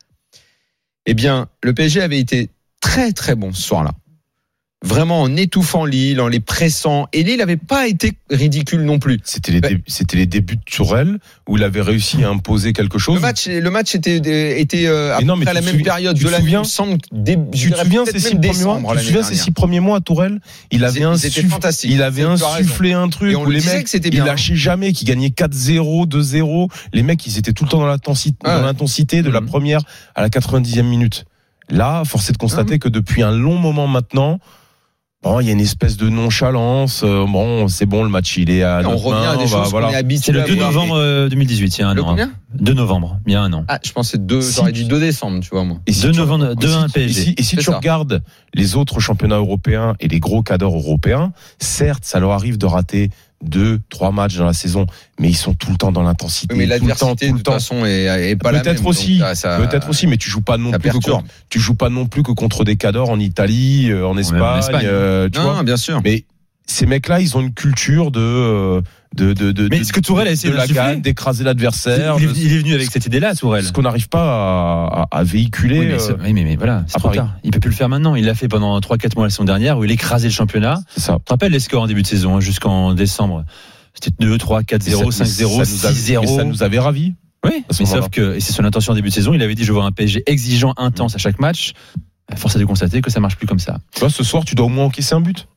Eh bien, le P S G avait été très très bon ce soir-là. Vraiment en étouffant Lille, en les pressant. Et Lille n'avait pas été ridicule non plus. C'était les, dé- c'était les débuts de Tourelle où il avait réussi à imposer quelque chose. Le match, le match était, était euh, à, non, à la même souviens, période de l'année. Il semble dé- tu te souviens ces six premiers mois, tu te souviens ces six premiers mois à Tourelle, il avait insufflé, il avait insufflé un truc où les mecs, ils lâchaient jamais, qui gagnaient quatre zéro, deux zéro. Les mecs, ils étaient tout le temps dans l'intensité, ah ouais. dans l'intensité de mmh. la première à la quatre-vingt-dixième minute. Là, force est de constater mmh. que depuis un long moment maintenant, bon, il y a une espèce de nonchalance. Bon, c'est bon, le match, il est à. On revient main, à des choses voilà. qu'on est habitué. C'est le deux novembre deux mille dix-huit, il y a un le an. Combien deux novembre, il y a un an. Ah, je pensais deux, si j'aurais dit deux décembre, tu vois, moi. Et si deux novembre, deux un P S G. Et si, et si tu ça. regardes les autres championnats européens et les gros cadors européens, certes, ça leur arrive de rater deux, trois matchs dans la saison, mais ils sont tout le temps dans l'intensité. Oui, mais tout l'adversité, le temps, tout de toute façon, est, est pas peut-être la même. Aussi, donc, ça, peut-être aussi, mais tu joues pas non plus que contre, tu joues pas non plus que contre des cadors en Italie, en Espagne, en Espagne. Euh, tu non, vois. bien sûr. Mais ces mecs-là, ils ont une culture de de de de. Mais de, ce que Tourelle a essayé de, de la gagne, d'écraser l'adversaire. Il est, il est venu avec cette idée-là, Tourelle. Ce qu'on n'arrive pas à, à, à véhiculer. Oui, mais, euh, oui, mais, mais voilà, c'est trop tard. Il peut plus le faire maintenant. Il l'a fait pendant trois quatre mois la saison dernière où il écrasait le championnat. C'est ça. Tu te rappelles les scores en début de saison, hein, jusqu'en décembre. c'était deux, trois, quatre zéro, cinq zéro, six zéro. Ça nous avait ravis. Oui, mais sauf que, et c'est son intention en début de saison, il avait dit je veux un P S G exigeant, intense à chaque match. Force est de constater que ça marche plus comme ça. Tu vois, ce soir, tu dois au moins encaisser un but.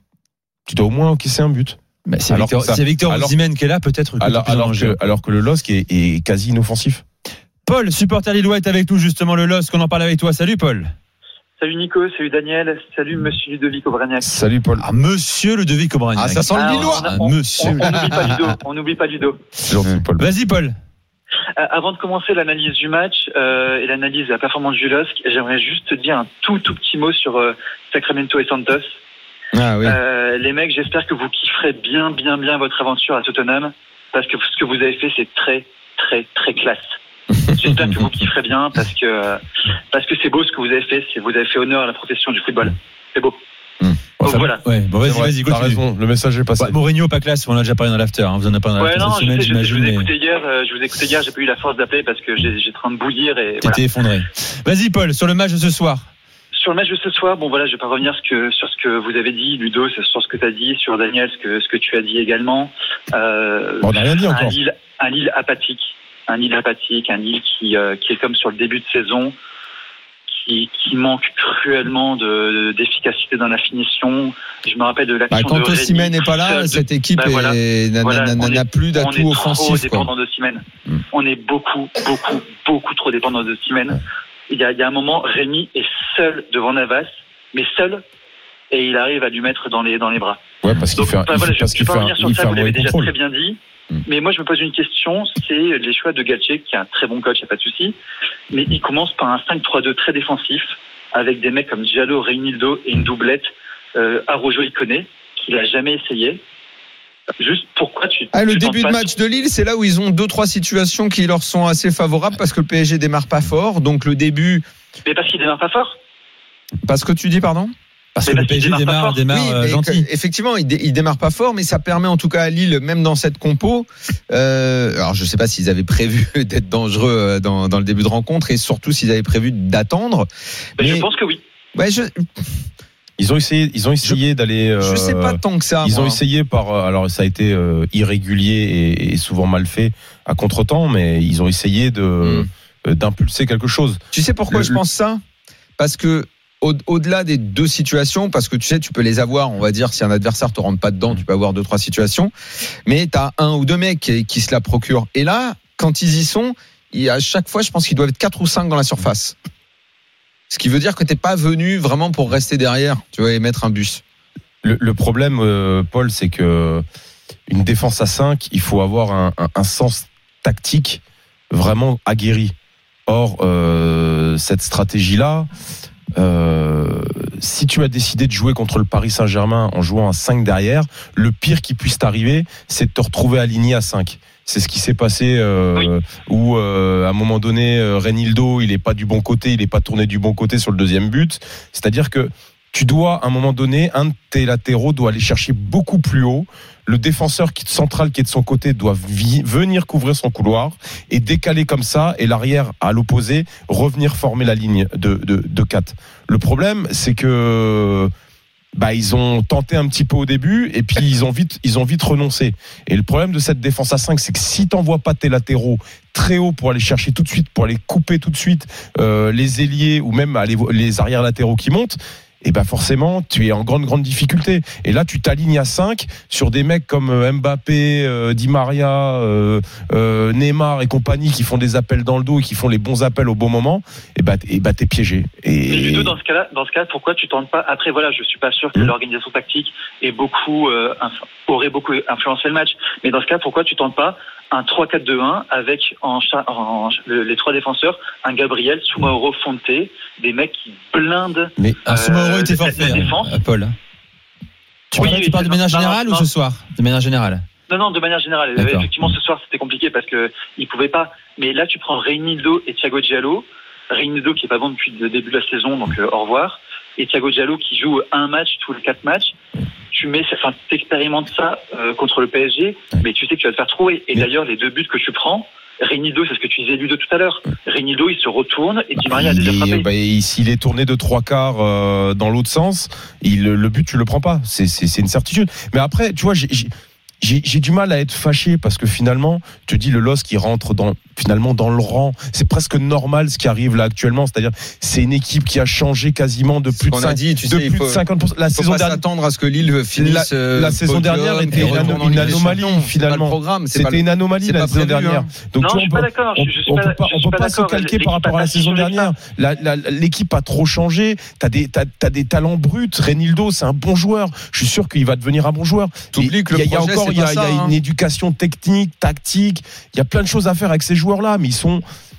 Tu dois au moins encaisser un but. Bah, c'est alors Victor, ça, c'est Victor Osimhen qui est là, peut-être. Que alors, alors, que, alors que le L O S C est, est quasi inoffensif. Paul, supporter lillois, est avec nous justement, le L O S C, qu'on en parle avec toi. Salut Paul. Salut Nico, salut Daniel, salut Monsieur Ludovic Aubragnac. Salut Paul. Ah, Monsieur Ludovic Aubragnac. Ah, ça sent le Lillois. Ah, on n'oublie pas Ludo, on n'oublie pas Ludo. C'est gentil, Paul. Vas-y Paul. Euh, avant de commencer l'analyse du match euh, et l'analyse de la performance du L O S C, j'aimerais juste te dire un tout tout petit mot sur euh, Sacramento et Santos. Ah oui. Euh, les mecs, j'espère que vous kifferez bien bien bien votre aventure à Tottenham, parce que ce que vous avez fait, c'est très très très classe. J'espère que vous kifferez bien parce que euh, parce que c'est beau ce que vous avez fait. C'est, vous avez fait honneur à la profession du football. C'est beau. Mmh. Donc enfin, voilà. Ouais, bon, vas-y, vrai, vas-y, t'as raison. Le message est passé. Ouais, Mourinho, pas classe. On a déjà parlé dans l'after. Hein. Vous en avez parlé dans ouais, l'after non, cette semaine, je, sais, j'imagine. je, je vous ai mais... écouté hier. Euh, je vous ai écouté hier. J'ai pas eu la force d'appeler parce que j'ai, j'étais en train de bouillir et. T'étais voilà. effondré. Vas-y, Paul, sur le match de ce soir. Sur le match de ce soir, bon voilà, je vais pas revenir ce que, sur ce que vous avez dit, Ludo, sur ce que tu as dit, sur Daniel, ce que, ce que tu as dit également. Euh, bon, on n'a rien dit encore. Un Lille, un Lille apathique, un Lille apathique, un Lille qui, euh, qui est comme sur le début de saison, qui, qui manque cruellement de, d'efficacité dans la finition. Je me rappelle de l'action bah, quand de Rémi. Quand Osimhen n'est pas là, de... cette équipe bah, voilà. est... n'a, voilà, n'a, n'a est, plus d'atout offensif. On est trop dépendant d'Osimhen. Mm. On est beaucoup, beaucoup, beaucoup trop dépendant d'Osimhen. Ouais. Il y, a, il y a un moment, Rémi est seul devant Navas, mais seul, et il arrive à lui mettre dans les, dans les bras. Ouais, parce Donc, qu'il fait, enfin, il voilà, fait, je, parce je qu'il peux fait revenir un, sur ça, vous l'avez déjà contrôle. très bien dit. Mm. Mais moi, je me pose une question, c'est les choix de Galtier, qui est un très bon coach, il n'y a pas de souci. Mais il commence par un cinq trois deux très défensif, avec des mecs comme Diallo, Reinildo et une doublette, euh, Araujo Iconé, qu'il n'a jamais essayé. Juste pourquoi tu. Ah, le tu début de match de Lille, c'est là où ils ont deux trois situations qui leur sont assez favorables parce que le P S G démarre pas fort. Donc le début. Mais parce qu'il démarre pas fort. Parce que tu dis pardon. Parce que le P S G démarre, démarre oui, euh, gentil. Effectivement, il, dé, il démarre pas fort, mais ça permet en tout cas à Lille, même dans cette compo. Euh, alors je sais pas s'ils avaient prévu d'être dangereux dans, dans le début de rencontre et surtout s'ils avaient prévu d'attendre. Mais, mais je pense que oui. Ouais, je. Ils ont essayé, ils ont essayé je, d'aller. Euh, je sais pas tant que ça. Ils moi. ont essayé par. Alors ça a été euh, irrégulier et, et souvent mal fait à contretemps, mais ils ont essayé de mm. euh, d'impulser quelque chose. Tu sais pourquoi le, je pense ça ? Parce que au, au-delà des deux situations, parce que tu sais, tu peux les avoir. On va dire si un adversaire te rentre pas dedans, tu peux avoir deux trois situations, mais t'as un ou deux mecs qui, qui se la procurent. Et là, quand ils y sont, il, à chaque fois, je pense qu'ils doivent être quatre ou cinq dans la surface. Ce qui veut dire que t'es pas venu vraiment pour rester derrière, tu vois, et mettre un bus. Le, le problème, euh, Paul, c'est que une défense à cinq, il faut avoir un, un, un sens tactique vraiment aguerri. Or, euh, cette stratégie-là, euh, si tu as décidé de jouer contre le Paris Saint-Germain en jouant à cinq derrière, le pire qui puisse t'arriver, c'est de te retrouver aligné à cinq. C'est ce qui s'est passé euh, oui. où euh, à un moment donné euh, Reinildo il est pas du bon côté, il est pas tourné du bon côté sur le deuxième but. C'est-à-dire que tu dois à un moment donné, un de tes latéraux doit aller chercher beaucoup plus haut. Le défenseur qui central qui est de son côté doit vi- venir couvrir son couloir et décaler comme ça, et l'arrière à l'opposé revenir former la ligne de de, de quatre. Le problème c'est que bah ils ont tenté un petit peu au début et puis ils ont vite ils ont vite renoncé. Et le problème de cette défense à cinq, c'est que si t'envoies pas tes latéraux très haut pour aller chercher tout de suite, pour aller couper tout de suite euh, les ailiers ou même les, les arrières latéraux qui montent, et ben forcément tu es en grande grande difficulté. Et là tu t'alignes à cinq sur des mecs comme Mbappé, euh, Di Maria, euh, euh, Neymar et compagnie qui font des appels dans le dos et qui font les bons appels au bon moment. Et ben et ben t'es piégé. Et mais Ludo, dans ce cas-là, dans ce cas, pourquoi tu tentes pas? Après voilà, je suis pas sûr que mmh. l'organisation tactique est beaucoup euh, inf- aurait beaucoup influencé le match. Mais dans ce cas, pourquoi tu tentes pas un trois quatre deux un avec en, cha- en, en le, les trois défenseurs, un Gabriel, Soumaoro, Fonte, des mecs qui blindent. Mais euh, Soumaoro était forfait, hein, Paul. Tu oui, parles, tu parles de manière générale non, ou ce soir? De manière générale. Non, non, de manière générale. D'accord. Effectivement, ce soir, c'était compliqué parce que ils pouvaient pas. Mais là, tu prends Reinildo et Thiago Diallo. Reinildo qui est pas bon depuis le début de la saison, donc euh, au revoir. Et Thiago Diallo qui joue un match tous les quatre matchs. Tu mets, enfin, t'expérimentes ça euh, contre le P S G, mais tu sais que tu vas te faire trouver. Et mais... d'ailleurs, les deux buts que tu prends, Reinildo, c'est ce que tu disais Ludo tout à l'heure. Reinildo, il se retourne et Di Maria a déjà frappé. Bah, s'il est tourné de trois quarts euh, dans l'autre sens, il, le but tu le prends pas. C'est, c'est, c'est une certitude. Mais après, tu vois, j'ai, j'ai, j'ai, j'ai du mal à être fâché parce que finalement, tu te dis le L O S C qui rentre dans, finalement dans le rang, c'est presque normal ce qui arrive là actuellement, c'est-à-dire c'est une équipe qui a changé quasiment de plus de, cinq, dit, tu de sais, plus faut, de cinquante pour cent. La il faut saison pas dernière, s'attendre à ce que Lille finisse la, euh, la saison podium, dernière était une, ano- une anomalie finalement. Programme, C'était le, une anomalie la saison prévu, dernière. Hein. Donc non, tu, je suis on pas peut, d'accord. on, Je, je suis on pas, peut pas, je on suis peut pas pas se calquer par rapport à la saison dernière. La, la, l'équipe a trop changé. T'as des, t'as, t'as des talents bruts. Reinildo, c'est un bon joueur. Je suis sûr qu'il va devenir un bon joueur. T'oublies que le il y a, projet, il y a encore, il y a, ça, il y a hein. une éducation technique, tactique. Il y a plein de choses à faire avec ces joueurs-là, mais ils sont,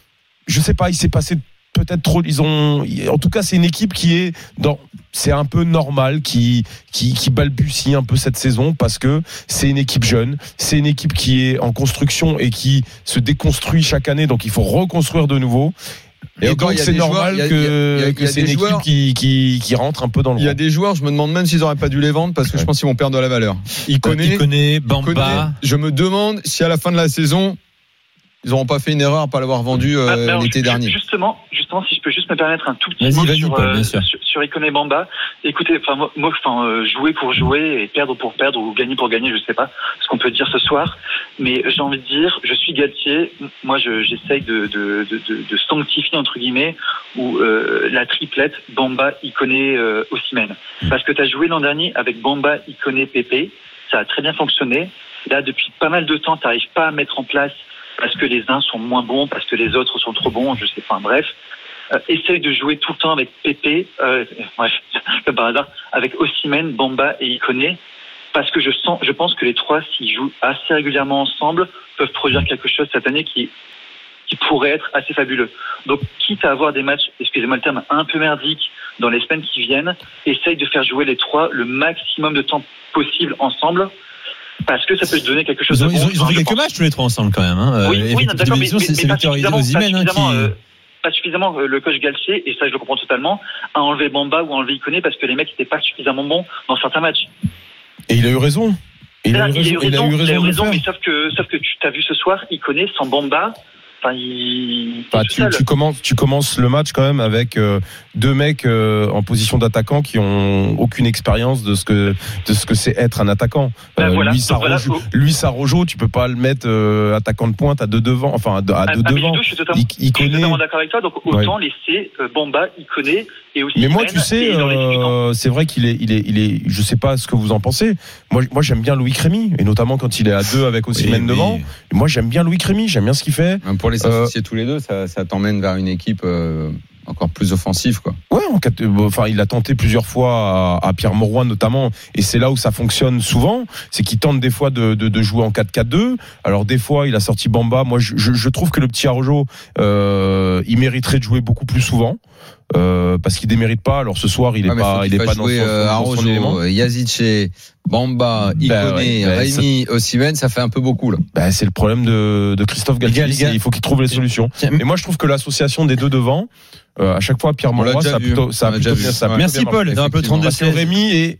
je sais pas, il s'est passé peut-être trop. Ils ont, en tout cas, c'est une équipe qui est dans. C'est un peu normal qui, qui, qui balbutie un peu cette saison parce que c'est une équipe jeune, c'est une équipe qui est en construction et qui se déconstruit chaque année, donc il faut reconstruire de nouveau. Et, et encore, donc c'est normal joueurs, que, y a, y a, que c'est une joueurs, équipe qui, qui, qui rentre un peu dans le. Il y a des joueurs, je me demande même s'ils n'auraient pas dû les vendre parce que ouais. je pense qu'ils vont perdre de la valeur. Il connaît, il connaît Bamba. Je me demande si à la fin de la saison, ils n'auront pas fait une erreur à ne pas l'avoir vendu euh, ah, l'été je, dernier. Justement, justement, si je peux juste me permettre un tout petit vas-y, mot vas-y, sur, Paul, euh, sur, sur Ikoné Bamba. Écoutez, enfin moi, enfin euh, jouer pour jouer et perdre pour perdre ou gagner pour gagner, je sais pas ce qu'on peut dire ce soir, mais j'ai envie de dire, je suis Galtier. Moi, je, j'essaye de, de, de, de, de sanctifier entre guillemets ou euh, la triplette Bamba, Ikoné, euh, Osimhen, parce que tu as joué l'an dernier avec Bamba, Ikoné, Pépé, ça a très bien fonctionné. Là, depuis pas mal de temps, tu n'arrives pas à mettre en place. Parce que les uns sont moins bons, parce que les autres sont trop bons, je sais pas, bref. Euh, essaye de jouer tout le temps avec Pépé, euh, bref, par hasard, avec Osimhen, Bamba et Ikoné, parce que je sens, je pense que les trois, s'ils jouent assez régulièrement ensemble, peuvent produire quelque chose cette année qui, qui pourrait être assez fabuleux. Donc, quitte à avoir des matchs, excusez-moi le terme, un peu merdiques dans les semaines qui viennent, essaye de faire jouer les trois le maximum de temps possible ensemble. Parce que ça peut te donner quelque chose ils ont, de bon. Ils ont, ils ont fait quelques matchs tous les trois ensemble quand même. Hein. Oui, euh, oui non, d'accord, mais, mais, c'est, mais c'est pas Victor suffisamment, Osimhen, pas suffisamment, hein, qui... euh, pas suffisamment euh, le coach Galtier, et ça je le comprends totalement, a enlevé Bamba ou enlevé Ikoné parce que les mecs n'étaient pas suffisamment bons dans certains matchs. Et il a eu raison. Et il, a, il, a raison, il a eu raison. Il a eu raison, de mais sauf que, sauf que tu t'as vu ce soir, Ikoné sans Bamba. Enfin, il... bah, tu, tu, commences, tu commences le match quand même avec euh, deux mecs euh, en position d'attaquant qui ont aucune expérience de ce que de ce que c'est être un attaquant. Ben euh, voilà, lui, Sarojo, voilà. lui, Sarojo, tu peux pas le mettre euh, attaquant de pointe à deux devant, enfin à deux, à deux ah, devant. Je suis totalement, il, il connaît... je suis totalement d'accord avec toi. Donc autant ouais. laisser euh, Bamba, Ikoné et aussi. Mais moi, tu sais, euh, c'est vrai qu'il est, il est, il est. Je sais pas ce que vous en pensez. Moi, moi, j'aime bien Louis Crémy, et notamment quand il est à deux avec Osimhen oui, devant. Oui. Moi, j'aime bien Louis Crémy. J'aime bien ce qu'il fait. Même pour les associer euh, tous les deux, ça, ça t'emmène vers une équipe euh, encore plus offensive, quoi. Ouais, en, enfin, il a tenté plusieurs fois à, à Pierre Mauroy notamment, et c'est là où ça fonctionne souvent. C'est qu'il tente des fois de, de, de jouer en quatre quatre deux. Alors des fois, il a sorti Bamba. Moi, je, je, je trouve que le petit Araujo, euh, il mériterait de jouer beaucoup plus souvent. Euh, parce qu'il démérite pas. Alors ce soir, il est ah, pas, il est pas dans son, euh, Araujo, dans son élément. Yazice, Bamba, Ikoné, bah, ouais, bah, Rémi, Osimhen, ça fait un peu beaucoup là. Bah, c'est le problème de, de Christophe Galtier. Il faut qu'il trouve les solutions. Mais moi, je trouve que l'association des deux devant, euh, à chaque fois, Pierre Mauroy, ça a plutôt, ça a plutôt bien, ça a Merci bien Paul. Dans un peu trente-deux seize. Rémi est,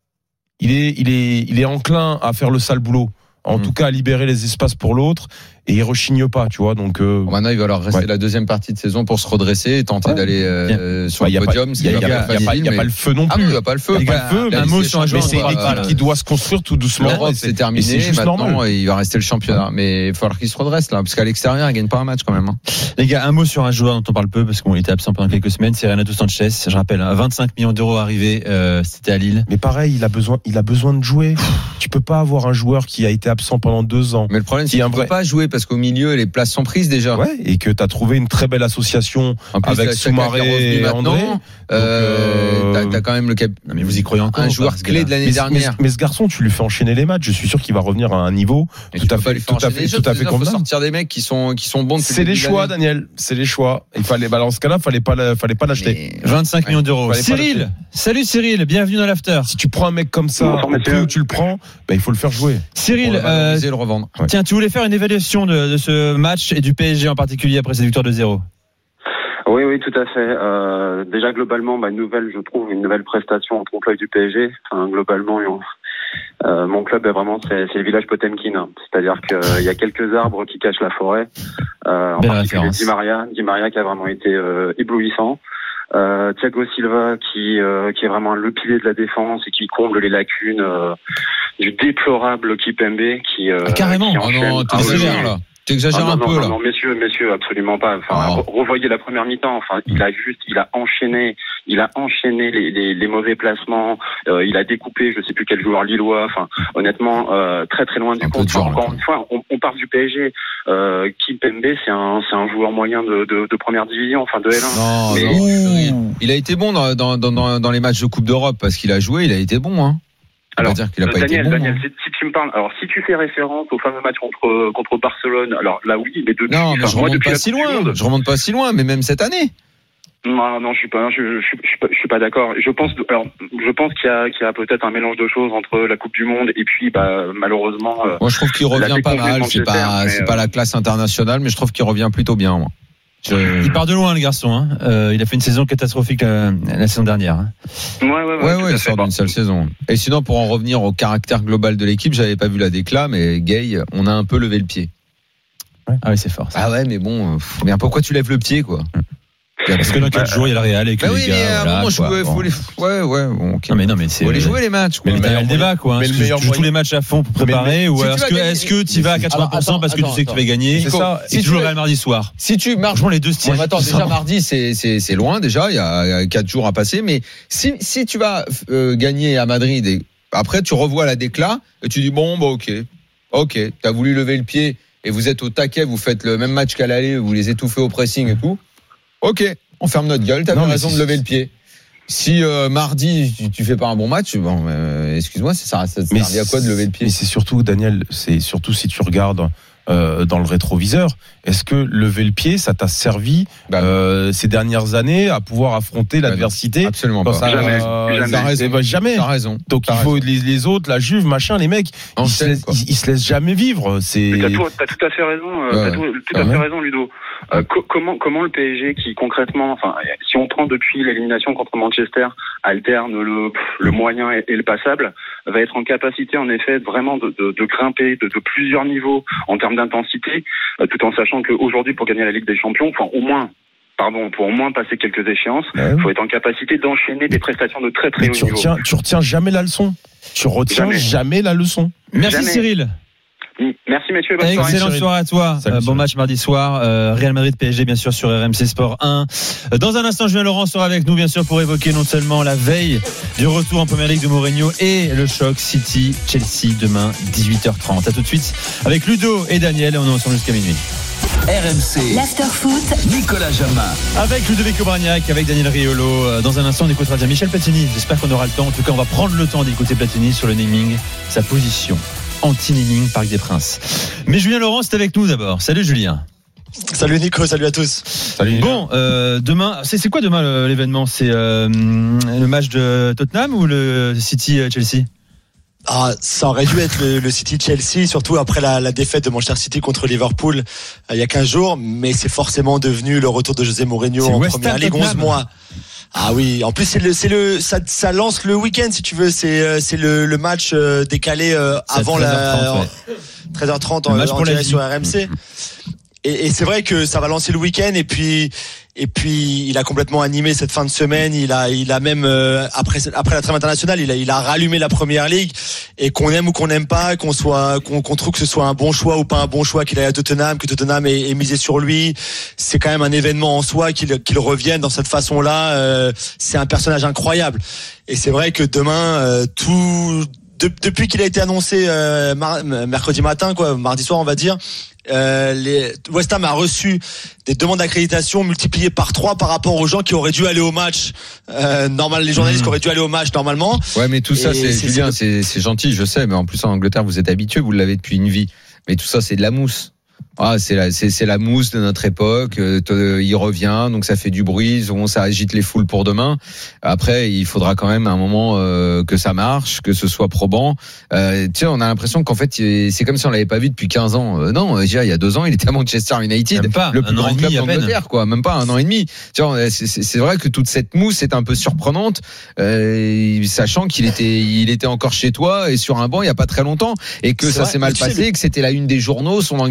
il est, il est, il est enclin à faire le sale boulot. En mmh. tout cas, à libérer les espaces pour l'autre. Et il rechigne pas, tu vois. Donc euh... bon, maintenant, il va alors rester ouais. la deuxième partie de saison pour se redresser et tenter ouais. d'aller euh, sur bah, le podium. Il n'y a, a, a, mais... a pas le feu non plus. Ah, il n'y a pas le feu. Il n'y a pas le feu. Un mot sur un joueur, c'est une équipe qui doit se construire tout doucement. L'Europe, c'est terminé. Maintenant, il va rester le championnat. Mais il va falloir qu'il se redresse là, parce qu'à l'extérieur, il gagne pas un match quand même. Les gars, un mot sur un joueur dont on parle peu parce qu'on était absent pendant quelques semaines, c'est Renato Sanchez. Je rappelle, vingt-cinq millions d'euros arrivés, c'était à Lille. Mais pareil, il a besoin, il a besoin de jouer. Tu peux pas avoir un joueur qui a été absent pendant deux ans. Mais le problème, c'est qu'il ne peut pas jouer parce qu'au milieu, les places sont prises déjà. Ouais, et que tu as trouvé une très belle association avec Soumaré et André. Euh, t'as, t'as quand même le cap... non, mais vous y croyez encore un joueur clé de l'année mais, dernière. Mais, mais ce garçon, tu lui fais enchaîner les matchs. Je suis sûr qu'il va revenir à un niveau et tout à fait, tout à fait, tout à fait convenable. Il faut sortir des mecs qui sont qui sont bons. C'est les choix, Daniel. C'est les choix. Il fallait, bah, dans ce cas-là, fallait pas, fallait pas l'acheter. Mais... vingt-cinq millions d'euros. Cyril, salut Cyril, bienvenue dans l'after. Si tu prends un mec comme ça, au prix où tu le prends, bah, il faut le faire jouer. Cyril, euh, le revendre. Ouais. Tiens, tu voulais faire une évaluation de, de ce match et du P S G en particulier après cette victoire de zéro. Oui, oui, tout à fait. Euh, déjà globalement, bah, nouvelle, je trouve, une nouvelle prestation en trompe-l'œil du P S G. Enfin, globalement, euh, mon club est vraiment, c'est, c'est le village Potemkin. C'est-à-dire qu'il euh, y a quelques arbres qui cachent la forêt. Euh, en Belle particulier référence. Di Maria, Di Maria qui a vraiment été euh, éblouissant. Euh, Thiago Silva qui euh, qui est vraiment le pilier de la défense et qui comble les lacunes. Euh, du déplorable Kipembe qui, euh, ah, carrément. qui oh enchaîne. non, t'exagères ah, là. T'exagères ah, non, un peu non, là. Non, messieurs, messieurs, absolument pas. Enfin, oh. revoyez la première mi-temps. Enfin, il a juste, il a enchaîné, il a enchaîné les, les, les mauvais placements. Euh, il a découpé, je sais plus quel joueur lillois. Enfin, honnêtement, euh, très très loin du compte. Enfin, encore une fois, on, on part du P S G. Euh, Kipembe, c'est un, c'est un joueur moyen de, de, de première division, enfin de L un. Non, mais non, il a été bon dans, dans, dans, dans les matchs de Coupe d'Europe parce qu'il a joué, il a été bon, hein. Alors, dire qu'il a pas Daniel, été bon, Daniel, hein. si, si tu me parles, alors si tu fais référence au fameux match contre contre Barcelone, alors là oui, mais depuis, non, mais enfin, je moi, remonte depuis pas la si Coupe du loin. Monde, je remonte pas si loin, mais même cette année. Non, non, je suis pas, je, je, je, je suis pas, je suis pas d'accord. Je pense, alors, je pense qu'il y a, qu'il y a peut-être un mélange de choses entre la Coupe du Monde et puis, bah, malheureusement. Moi, je trouve qu'il revient pas mal. C'est pas, c'est pas la classe internationale, mais je trouve qu'il revient plutôt bien, moi. Je... Il part de loin, le garçon. Hein. Euh, il a fait une saison catastrophique la, la saison dernière. Hein. Ouais, ouais, ouais. Ouais, ouais, il sort d'une seule saison. Et sinon, pour en revenir au caractère global de l'équipe, j'avais pas vu la déclat, mais Gay, on a un peu levé le pied. Ouais. Ah oui, c'est fort. Ça. Ah ouais, mais bon, pff, bien pourquoi tu lèves le pied, quoi? Parce que dans quatre jours, il y a le Real avec bah les oui, gars. Mais à un moment, je voulais, faut les, ouais, ouais, bon, okay. Non, mais non, mais c'est. Faut les jouer, les matchs, quoi. Mais le meilleur débat, quoi. Hein, tu joues tous les matchs à fond pour préparer, mais, mais, ou si est-ce que, est-ce que tu vas à quatre-vingts pour cent parce que tu sais que tu vas gagner? C'est ça. Si tu joues le Real mardi soir. Si tu marches. les deux styles. Attends, déjà, mardi, c'est, c'est, c'est loin, déjà. Il y a quatre jours à passer. Mais si, si tu vas, euh, gagner à Madrid et après, tu revois la déclat et tu dis, bon, bah, ok. Ok. T'as voulu lever le pied et vous êtes au taquet, vous faites le même match qu'à l'aller, vous les étouffez au pressing et tout. Ok. On ferme notre gueule, t'avais raison de lever le pied. Si euh, mardi tu, tu fais pas un bon match, bon, euh, excuse-moi, ça, ça, ça servait à quoi de lever le pied? Mais c'est surtout, Daniel, c'est surtout si tu regardes euh, dans le rétroviseur, est-ce que lever le pied, ça t'a servi bah, euh, ces dernières années à pouvoir affronter bah, l'adversité? Absolument pas. Ça, jamais. Euh, jamais. T'as raison. Bah, jamais. T'as raison. Donc t'as il faut raison. Les, les autres, la Juve, machin, les mecs, ils se, laissent, ils, ils se laissent jamais vivre. C'est. T'as tout, t'as tout à fait raison. Euh, ouais. T'as tout, tout à fait raison, Ludo. Euh, co- comment comment le P S G qui concrètement, enfin, si on prend depuis l'élimination contre Manchester, alterne le le moyen et, et le passable, va être en capacité en effet vraiment de, de, de grimper de, de plusieurs niveaux en termes d'intensité, euh, tout en sachant qu'aujourd'hui pour gagner la Ligue des Champions, enfin au moins. Pardon, pour au moins passer quelques échéances, il ouais. faut être en capacité d'enchaîner des prestations de très très Mais haut tu niveau. Retiens, tu retiens jamais la leçon. Tu retiens jamais, jamais la leçon. Merci jamais. Cyril. Merci messieurs. Bonne Excellente soirée, soirée à toi. Salut, euh, bon match mardi soir. Euh, Real Madrid P S G bien sûr sur R M C Sport un. Dans un instant, Julien Laurent sera avec nous bien sûr pour évoquer non seulement la veille du retour en Première Ligue de Mourinho et le choc City Chelsea demain dix-huit heures trente. À tout de suite avec Ludo et Daniel. On est ensemble jusqu'à minuit. R M C l'afterfoot Nicolas Jamin avec Ludovic Obraniak, avec Daniel Riolo. Dans un instant on écoutera bien Michel Platini. J'espère qu'on aura le temps. En tout cas on va prendre le temps d'écouter Platini sur le naming, sa position anti-naming Parc des Princes. Mais Julien Laurent c'est avec nous d'abord. Salut Julien. Salut Nico, salut à tous. Salut. Bon, euh, demain, c'est, c'est quoi demain le, l'événement? C'est euh, le match de Tottenham ou le City Chelsea? Ah, ça aurait dû être le, le City Chelsea, surtout après la, la défaite de Manchester City contre Liverpool euh, il y a quinze jours, mais c'est forcément devenu le retour de José Mourinho c'est en West Première Ligue, onze mois. Ah oui, en plus c'est le c'est le ça, ça lance le week-end si tu veux, c'est c'est le, le match euh, décalé euh, avant la treize heures trente, ouais. treize heures trente en, en direct sur R M C. Et, et c'est vrai que ça va lancer le week-end et puis et puis il a complètement animé cette fin de semaine. Il a il a même euh, après après la trêve internationale, il a il a rallumé la Première Ligue. Et qu'on aime ou qu'on n'aime pas, qu'on soit qu'on, qu'on trouve que ce soit un bon choix ou pas un bon choix qu'il aille à Tottenham, que Tottenham ait, ait misé sur lui, c'est quand même un événement en soi qu'il qu'il revienne dans cette façon-là. Euh, c'est un personnage incroyable. Et c'est vrai que demain euh, tout de, depuis qu'il a été annoncé euh, mar- mercredi matin, quoi, mardi soir on va dire. Euh, les, West Ham a reçu des demandes d'accréditation multipliées par trois par rapport aux gens qui auraient dû aller au match. Euh, normal, les journalistes mmh. qui auraient dû aller au match normalement. Ouais, mais tout ça, c'est, c'est Julien, c'est, c'est gentil, je sais, mais en plus en Angleterre, vous êtes habitués, vous l'avez depuis une vie. Mais tout ça, c'est de la mousse. Ah, c'est la, c'est, c'est la mousse de notre époque. Euh, il revient, donc ça fait du bruit. On, ça agite les foules pour demain. Après, il faudra quand même à un moment euh, que ça marche, que ce soit probant. Euh, tu sais, on a l'impression qu'en fait, c'est comme si on l'avait pas vu depuis quinze ans. Euh, non, déjà, il y a deux ans, il était à Manchester United, même pas, le plus grand club d'Angleterre, quoi. Même pas un an et demi. Tu vois, c'est, c'est, c'est vrai que toute cette mousse est un peu surprenante, euh, sachant qu'il était, il était encore chez toi et sur un banc il y a pas très longtemps, et que c'est ça vrai, s'est mal passé, le... et que c'était la une des journaux, son engueulade avec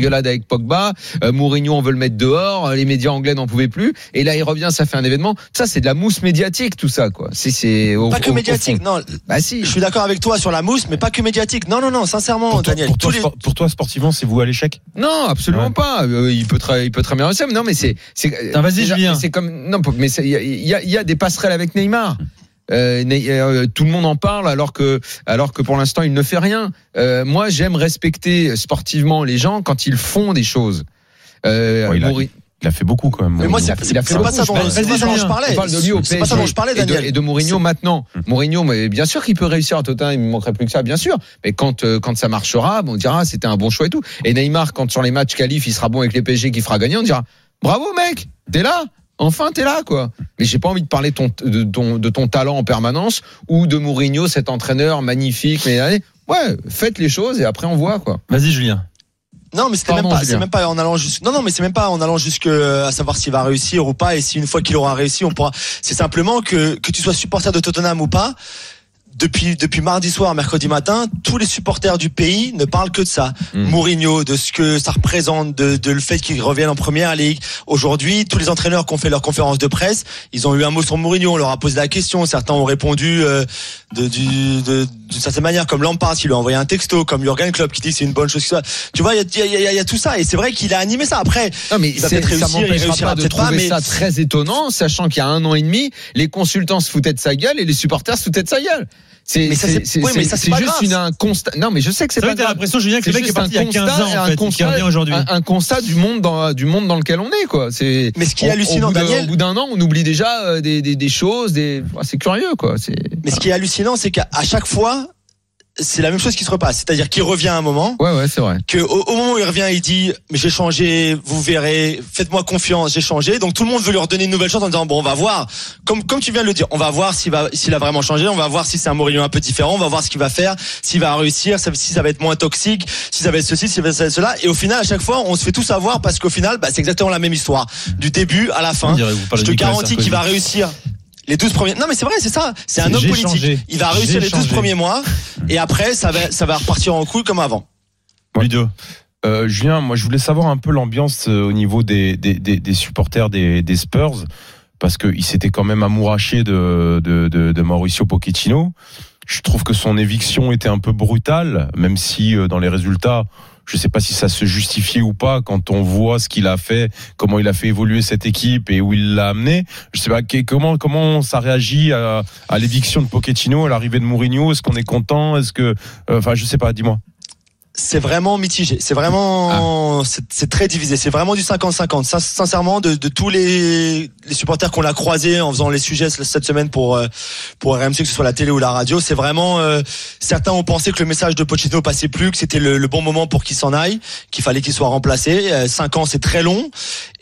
Pogba. Euh, Mourinho, on veut le mettre dehors. Les médias anglais n'en pouvaient plus. Et là, il revient, ça fait un événement. Ça, c'est de la mousse médiatique, tout ça, quoi. C'est, c'est au, pas que au, médiatique, au non. Bah si. Je suis d'accord avec toi sur la mousse, mais pas que médiatique. Non, non, non, sincèrement, pour toi, Daniel. Pour toi, les... pour toi, sportivement, c'est vous à l'échec? Non, absolument ouais. pas. Euh, il peut très, il peut très bien réussir. Mais non, mais c'est, c'est. Non, vas-y, Julien. C'est comme, non, mais il y a, y a, y a des passerelles avec Neymar. Euh, euh, tout le monde en parle alors que, alors que pour l'instant il ne fait rien. Euh, moi, j'aime respecter sportivement les gens quand ils font des choses. Euh, ouais, il, a, il a fait beaucoup quand même. Mais moi, c'est, c'est, c'est pas ça dont, c'est pas ça dont je parlais. On parle de lui au P S G. C'est pas ça dont je parlais, Daniel. Et de, et de Mourinho maintenant. Mourinho, mais bien sûr qu'il peut réussir à Tottenham. Il me manquerait plus que ça, bien sûr. Mais quand, euh, quand ça marchera, on dira c'était un bon choix et tout. Et Neymar, quand sur les matchs qualifs, il sera bon avec les P S G, qui fera gagner, on dira bravo mec, t'es là. Enfin, t'es là, quoi. Mais j'ai pas envie de parler ton, de, ton, de ton talent en permanence ou de Mourinho, cet entraîneur magnifique. Mais ouais, faites les choses et après on voit, quoi. Vas-y, Julien. Non, mais c'était Pardon, même pas, Julien. c'est même pas en allant jusque, non, non, mais c'est même pas en allant jusque à savoir s'il va réussir ou pas et si une fois qu'il aura réussi, on pourra. C'est simplement que, que tu sois supporter de Tottenham ou pas. Depuis, depuis mardi soir, mercredi matin, tous les supporters du pays ne parlent que de ça. Mmh. Mourinho, de ce que ça représente, de, de le fait qu'il revienne en première ligue. Aujourd'hui, tous les entraîneurs qui ont fait leur conférence de presse, ils ont eu un mot sur Mourinho, on leur a posé la question. Certains ont répondu euh, de, du, de, d'une certaine manière, comme Lampard, qui lui a envoyé un texto, comme Jürgen Klopp, qui dit que c'est une bonne chose que ça. Tu vois, il y a, il y, a, il y a tout ça, et c'est vrai qu'il a animé ça. Après, non, mais il va peut-être réussir, ça m'empêchera pas de trouver pas, mais... ça très étonnant, sachant qu'il y a un an et demi, les consultants se foutaient de sa gueule et les supporters se foutaient de sa gueule. C'est, mais ça, c'est, c'est, oui, mais ça, c'est, c'est pas juste une, un constat. Non, mais je sais que c'est, c'est pas grave. T'as l'impression, Julien, que c'est le mec qui est parti il y a quinze ans, en fait, constat, qui revient aujourd'hui. Un, un constat du monde dans, du monde dans lequel on est, quoi. C'est, mais ce qui est hallucinant, au bout, de, Daniel. Au bout d'un an, on oublie déjà des, des, des choses, des, c'est curieux, quoi. C'est, mais voilà. Ce qui est hallucinant, c'est qu'à chaque fois, c'est la même chose qui se repasse. C'est-à-dire qu'il revient à un moment. Ouais, ouais, c'est vrai. Que au, au moment où il revient, il dit, mais j'ai changé, vous verrez, faites-moi confiance, j'ai changé. Donc tout le monde veut lui redonner une nouvelle chance en disant, bon, on va voir. Comme, comme tu viens de le dire, on va voir s'il va, s'il a vraiment changé, on va voir si c'est un Mourinho un peu différent, on va voir ce qu'il va faire, s'il va réussir, si ça va être moins toxique, si ça va être ceci, si ça va être cela. Et au final, à chaque fois, on se fait tout savoir parce qu'au final, bah, c'est exactement la même histoire. Du début à la fin. Je te garantis qu'il va réussir. Les douze premiers. Non, mais c'est vrai, c'est ça. C'est un homme politique. Changé. Il va réussir j'ai les douze changé. Premiers mois. Et après, ça va, ça va repartir en couille comme avant. Ludo. Euh, Julien, moi, je voulais savoir un peu l'ambiance euh, au niveau des, des, des, des supporters des, des Spurs. Parce qu'il s'était quand même amouraché de, de, de, de Mauricio Pochettino. Je trouve que son éviction était un peu brutale, même si euh, dans les résultats, je ne sais pas si ça se justifiait ou pas quand on voit ce qu'il a fait, comment il a fait évoluer cette équipe et où il l'a amené. Je sais pas comment comment ça réagit à, à l'éviction de Pochettino, à l'arrivée de Mourinho. Est-ce qu'on est content? Est-ce que, enfin, euh, je sais pas. Dis-moi. C'est vraiment mitigé. C'est vraiment, ah. c'est, c'est très divisé. C'est vraiment du cinquante cinquante. Ça, sincèrement, de, de tous les, les supporters qu'on a croisés en faisant les sujets cette semaine pour, pour R M C, que ce soit la télé ou la radio, c'est vraiment, euh, certains ont pensé que le message de Pochettino passait plus, que c'était le, le bon moment pour qu'il s'en aille, qu'il fallait qu'il soit remplacé. Euh, cinq ans, c'est très long.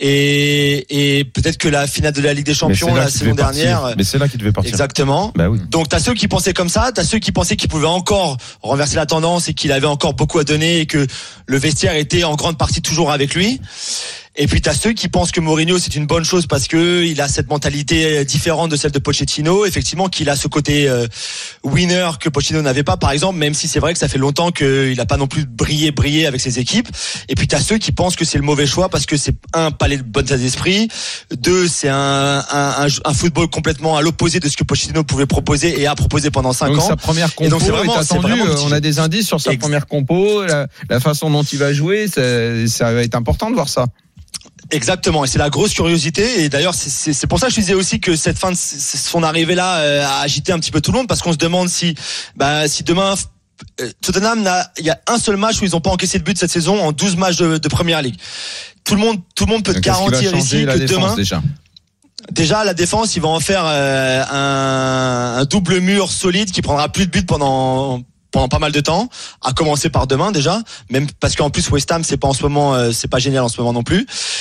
Et, et peut-être que la finale de la Ligue des Champions, la saison dernière. Mais c'est là qu'il devait partir. Exactement. Bah oui. Donc, t'as ceux qui pensaient comme ça, t'as ceux qui pensaient qu'il pouvait encore renverser la tendance et qu'il avait encore beaucoup à donner et que le vestiaire était en grande partie toujours avec lui. Et puis t'as ceux qui pensent que Mourinho c'est une bonne chose parce que il a cette mentalité différente de celle de Pochettino, effectivement qu'il a ce côté euh, winner que Pochettino n'avait pas par exemple, même si c'est vrai que ça fait longtemps qu'il a pas non plus brillé brillé avec ses équipes. Et puis t'as ceux qui pensent que c'est le mauvais choix parce que c'est un, pas les bonnes états d'esprit, deux c'est un, un, un, un football complètement à l'opposé de ce que Pochettino pouvait proposer et a proposé pendant cinq donc ans. Sa première compo et donc c'est vraiment, est attendue, c'est vraiment on a des indices sur sa Ex- première compo, la, la façon dont il va jouer, ça, ça va être important de voir ça. Exactement, et c'est la grosse curiosité. Et d'ailleurs, c'est, c'est, c'est pour ça que je disais aussi que cette fin de son arrivée là euh, a agité un petit peu tout le monde, parce qu'on se demande si, bah, si demain euh, Tottenham n'a, il y a un seul match où ils n'ont pas encaissé de but cette saison en douze matchs de, de Première Ligue. Tout le monde, tout le monde peut te garantir ici que demain. Déjà Déjà, la défense, ils vont en faire euh, un, un double mur solide qui prendra plus de buts pendant. pendant pas mal de temps, à commencer par demain déjà, même parce qu'en plus West Ham c'est pas en ce moment, euh, c'est pas génial en ce moment non plus.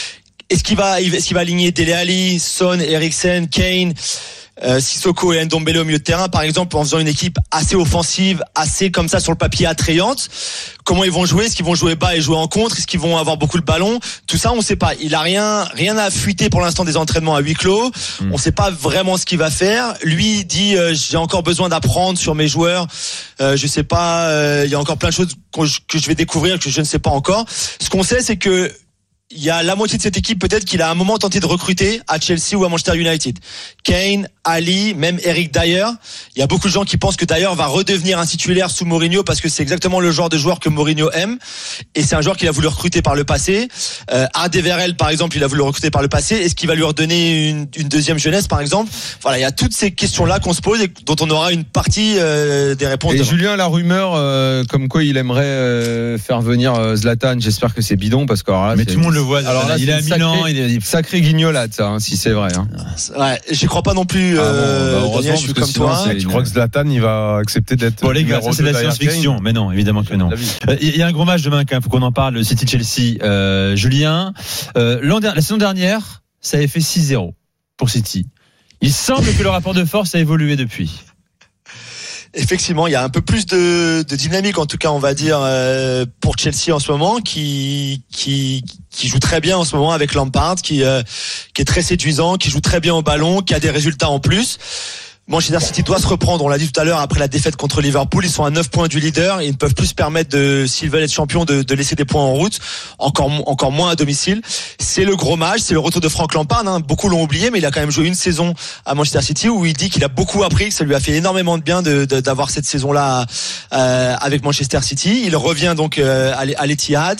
Est-ce qu'il va, est-ce qu'il va aligner Dele Alli, Son, Eriksen, Kane, euh, Sissoko et Ndombele au milieu de terrain, par exemple, en faisant une équipe assez offensive, assez comme ça sur le papier attrayante? Comment ils vont jouer? Est-ce qu'ils vont jouer bas et jouer en contre? Est-ce qu'ils vont avoir beaucoup le ballon? Tout ça, on ne sait pas. Il a rien, rien à fuiter pour l'instant des entraînements à huis clos. Mmh. On ne sait pas vraiment ce qu'il va faire. Lui dit euh, j'ai encore besoin d'apprendre sur mes joueurs. Euh, je sais pas. Euh, il y a encore plein de choses que je, que je vais découvrir que je ne sais pas encore. Ce qu'on sait, c'est que il y a la moitié de cette équipe peut-être qu'il a à un moment tenté de recruter à Chelsea ou à Manchester United. Kane, Ali, même Eric Dyer. Il y a beaucoup de gens qui pensent que Dyer va redevenir un titulaire sous Mourinho parce que c'est exactement le genre de joueur que Mourinho aime. Et c'est un joueur qu'il a voulu recruter par le passé. Euh, Alderweireld, par exemple, il a voulu recruter par le passé. Est-ce qu'il va lui redonner une, une deuxième jeunesse, par exemple? Voilà, il y a toutes ces questions-là qu'on se pose et dont on aura une partie euh, des réponses. Et demain. Julien, la rumeur euh, comme quoi il aimerait euh, faire venir euh, Zlatan, j'espère que c'est bidon parce que alors là, mais tout le monde le voit. Alors là, il est à Milan, sacré, il est sacré guignolade, ça, hein, si c'est vrai. Hein. Ouais, j'y crois pas non plus. Euh, ah bon, bah Daniel, je suis comme toi. Tu une... crois que Zlatan, il va accepter d'être. Bon les gars, ça c'est de la science-fiction, mais non, évidemment que non. Il y a un gros match demain, quand même, faut qu'on en parle. Le City-Chelsea. Euh, Julien, euh, l'an dernier, la saison dernière, ça avait fait six zéro pour City. Il semble que le rapport de force a évolué depuis. Effectivement, il y a un peu plus de, de dynamique, en tout cas, on va dire, euh, pour Chelsea en ce moment, qui qui qui joue très bien en ce moment avec Lampard, qui euh, qui est très séduisant, qui joue très bien au ballon, qui a des résultats en plus. Manchester City doit se reprendre, on l'a dit tout à l'heure, après la défaite contre Liverpool, ils sont à neuf points du leader, ils ne peuvent plus se permettre de, s'ils veulent être champions, de, de laisser des points en route, encore, encore moins à domicile. C'est le gros match, c'est le retour de Frank Lampard, hein. Beaucoup l'ont oublié, mais il a quand même joué une saison à Manchester City où il dit qu'il a beaucoup appris, que ça lui a fait énormément de bien de, de, d'avoir cette saison-là euh, avec Manchester City. Il revient donc euh, à l'Etihad.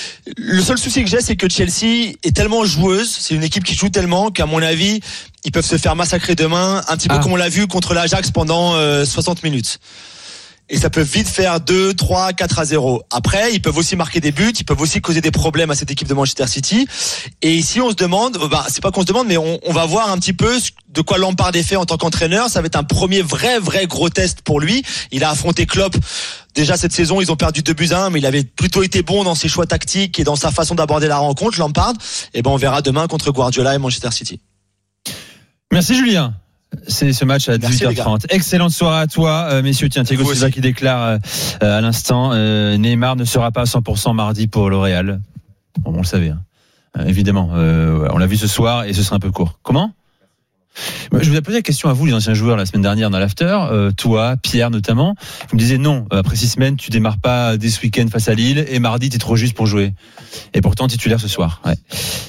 Le seul souci que j'ai, c'est que Chelsea est tellement joueuse, c'est une équipe qui joue tellement qu'à mon avis, ils peuvent se faire massacrer demain, un petit peu ah. comme on l'a vu contre l'Ajax pendant euh, soixante minutes. Et ça peut vite faire deux, trois, quatre à zéro. Après, ils peuvent aussi marquer des buts, ils peuvent aussi causer des problèmes à cette équipe de Manchester City. Et ici, on se demande, bah, c'est pas qu'on se demande, mais on, on va voir un petit peu de quoi Lampard est fait en tant qu'entraîneur. Ça va être un premier vrai, vrai gros test pour lui. Il a affronté Klopp. Déjà, cette saison, ils ont perdu deux buts à un, mais il avait plutôt été bon dans ses choix tactiques et dans sa façon d'aborder la rencontre, Lampard. Et ben, on verra demain contre Guardiola et Manchester City. Merci Julien. C'est ce match à dix-huit heures trente. Excellente soirée à toi, euh, messieurs. Tiens, Thiago Silva qui déclare euh, à l'instant euh, Neymar ne sera pas à cent pour cent mardi pour le Real. Bon, on le savait, hein. euh, évidemment. Euh, on l'a vu ce soir et ce sera un peu court. Comment ? Je vous ai posé la question à vous, les anciens joueurs, la semaine dernière dans l'after. Euh, toi, Pierre notamment. Vous me disiez non, après six semaines, tu démarres pas dès ce week-end face à Lille et mardi, t'es trop juste pour jouer. Et pourtant, titulaire ce soir. Ouais.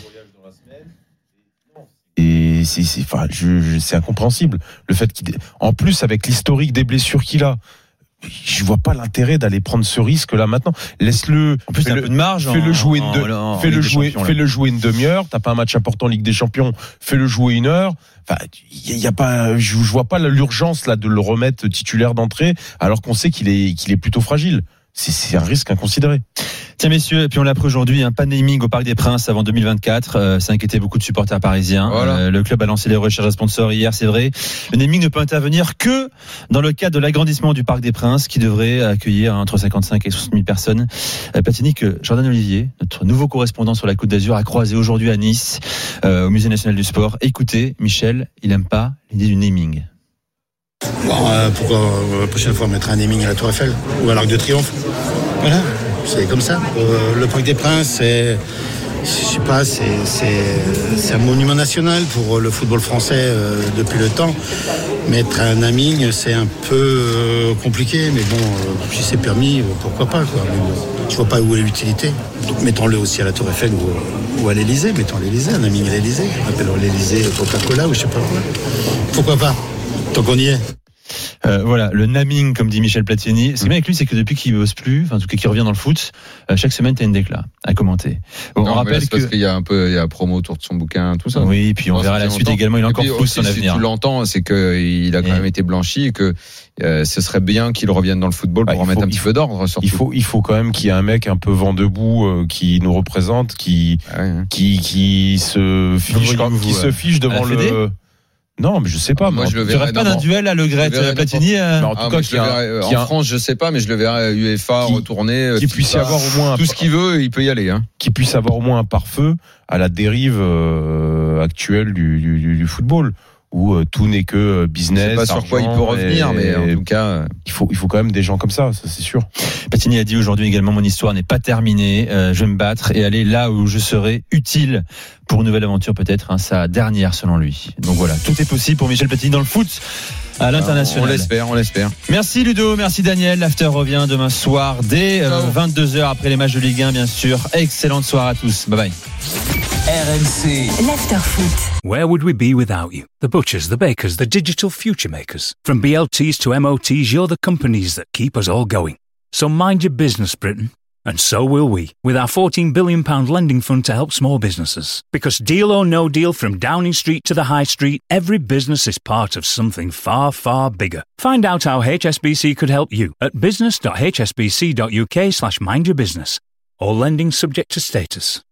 Et c'est, c'est, enfin, je, je, c'est incompréhensible. Le fait qu'il, en plus, avec l'historique des blessures qu'il a, je vois pas l'intérêt d'aller prendre ce risque là maintenant. Laisse-le. En plus, il y a un peu de marge. Fais-le jouer une, de, en, en fais-le jouer, fais-le jouer une demi-heure. T'as pas un match important en Ligue des Champions. Fais-le jouer une heure. Enfin, il y, y a pas, je, je vois pas l'urgence là de le remettre titulaire d'entrée, alors qu'on sait qu'il est, qu'il est plutôt fragile. C'est, c'est un risque inconsidéré. Tiens messieurs, et puis on l'a appris aujourd'hui, un pas de naming au Parc des Princes avant deux mille vingt-quatre, euh, ça inquiétait beaucoup de supporters parisiens. Voilà. Euh, le club a lancé les recherches à sponsors hier, c'est vrai. Le naming ne peut intervenir que dans le cadre de l'agrandissement du Parc des Princes, qui devrait accueillir entre cinquante-cinq et soixante mille personnes. Euh, Platini, que Jordan Olivier, notre nouveau correspondant sur la Côte d'Azur, a croisé aujourd'hui à Nice, euh, au Musée national du sport. Écoutez, Michel, il aime pas l'idée du naming. Bon, euh, pourquoi euh, la prochaine fois mettre un naming à la Tour Eiffel ou à l'Arc de Triomphe? Voilà, c'est comme ça. Euh, le Parc des Princes, c'est, je sais pas, c'est, c'est, c'est un monument national pour le football français euh, depuis le temps. Mettre un naming, c'est un peu euh, compliqué, mais bon, euh, si c'est permis, pourquoi pas, quoi. Mais bon, je vois pas où est l'utilité. Donc mettons-le aussi à la Tour Eiffel ou, ou à l'Élysée. Mettons à l'Élysée, un naming à l'Élysée. Appelons l'Élysée Coca-Cola ou je sais pas quoi. Pourquoi pas, tant qu'on y est. Euh, voilà, le naming, comme dit Michel Platini. Ce qui est bien avec lui, c'est que depuis qu'il bosse plus, enfin, en tout cas qu'il revient dans le foot, euh, chaque semaine, t'as une déclat à commenter. Bon, non, on rappelle c'est que. Parce qu'il y a un peu, il y a promo autour de son bouquin, tout ça. Oui, puis on verra la suite également. Il a encore plus son avenir. Si tu l'entends, c'est qu'il a quand même été blanchi et que euh, ce serait bien qu'il revienne dans le football pour bah, remettre un petit peu d'ordre, surtout. Il faut, il faut quand même qu'il y ait un mec un peu vent debout, euh, qui nous représente, qui, ouais, hein. qui, qui se fiche, qui se fiche devant le. Non, mais je sais pas. Moi, moi, je le Tu verrais. rêves pas non, d'un non. duel à Le Gret, Je le verrais Platini euh... Mais en tout Ah, cas, mais je qu'il y le a un- verrais, euh, qu'il y a en un- France, je sais pas, mais je le verrais à UEFA Qui- retourner. qu'il FIFA, puisse y avoir au moins un- tout ce qu'il veut, il peut y aller. Hein. qu'il puisse avoir au moins un pare-feu à la dérive euh, actuelle du, du, du football, où euh, tout n'est que business. Je sais pas sur quoi il peut revenir, et- mais en tout cas, euh, il faut, il faut quand même des gens comme ça, ça c'est sûr. Platini a dit aujourd'hui également, mon histoire n'est pas terminée, euh, je vais me battre et aller là où je serai utile pour une nouvelle aventure peut-être, hein, sa dernière selon lui. Donc voilà, tout est possible pour Michel Platini dans le foot à l'international. on l'espère, on l'espère. Merci Ludo, merci Daniel. L'after revient demain soir dès euh, vingt-deux heures après les matchs de Ligue un bien sûr. Excellente soirée à tous. Bye bye. R M C. L'after foot. Where would we be without you? The butchers, the bakers, the digital future makers. From B L Ts to M O Ts, you're the companies that keep us all going. So mind your business, Britain. And so will we, with our fourteen billion pounds lending fund to help small businesses. Because deal or no deal, from Downing Street to the High Street, every business is part of something far, far bigger. Find out how H S B C could help you at business dot h s b c dot u k slash mind your business. All lending subject to status.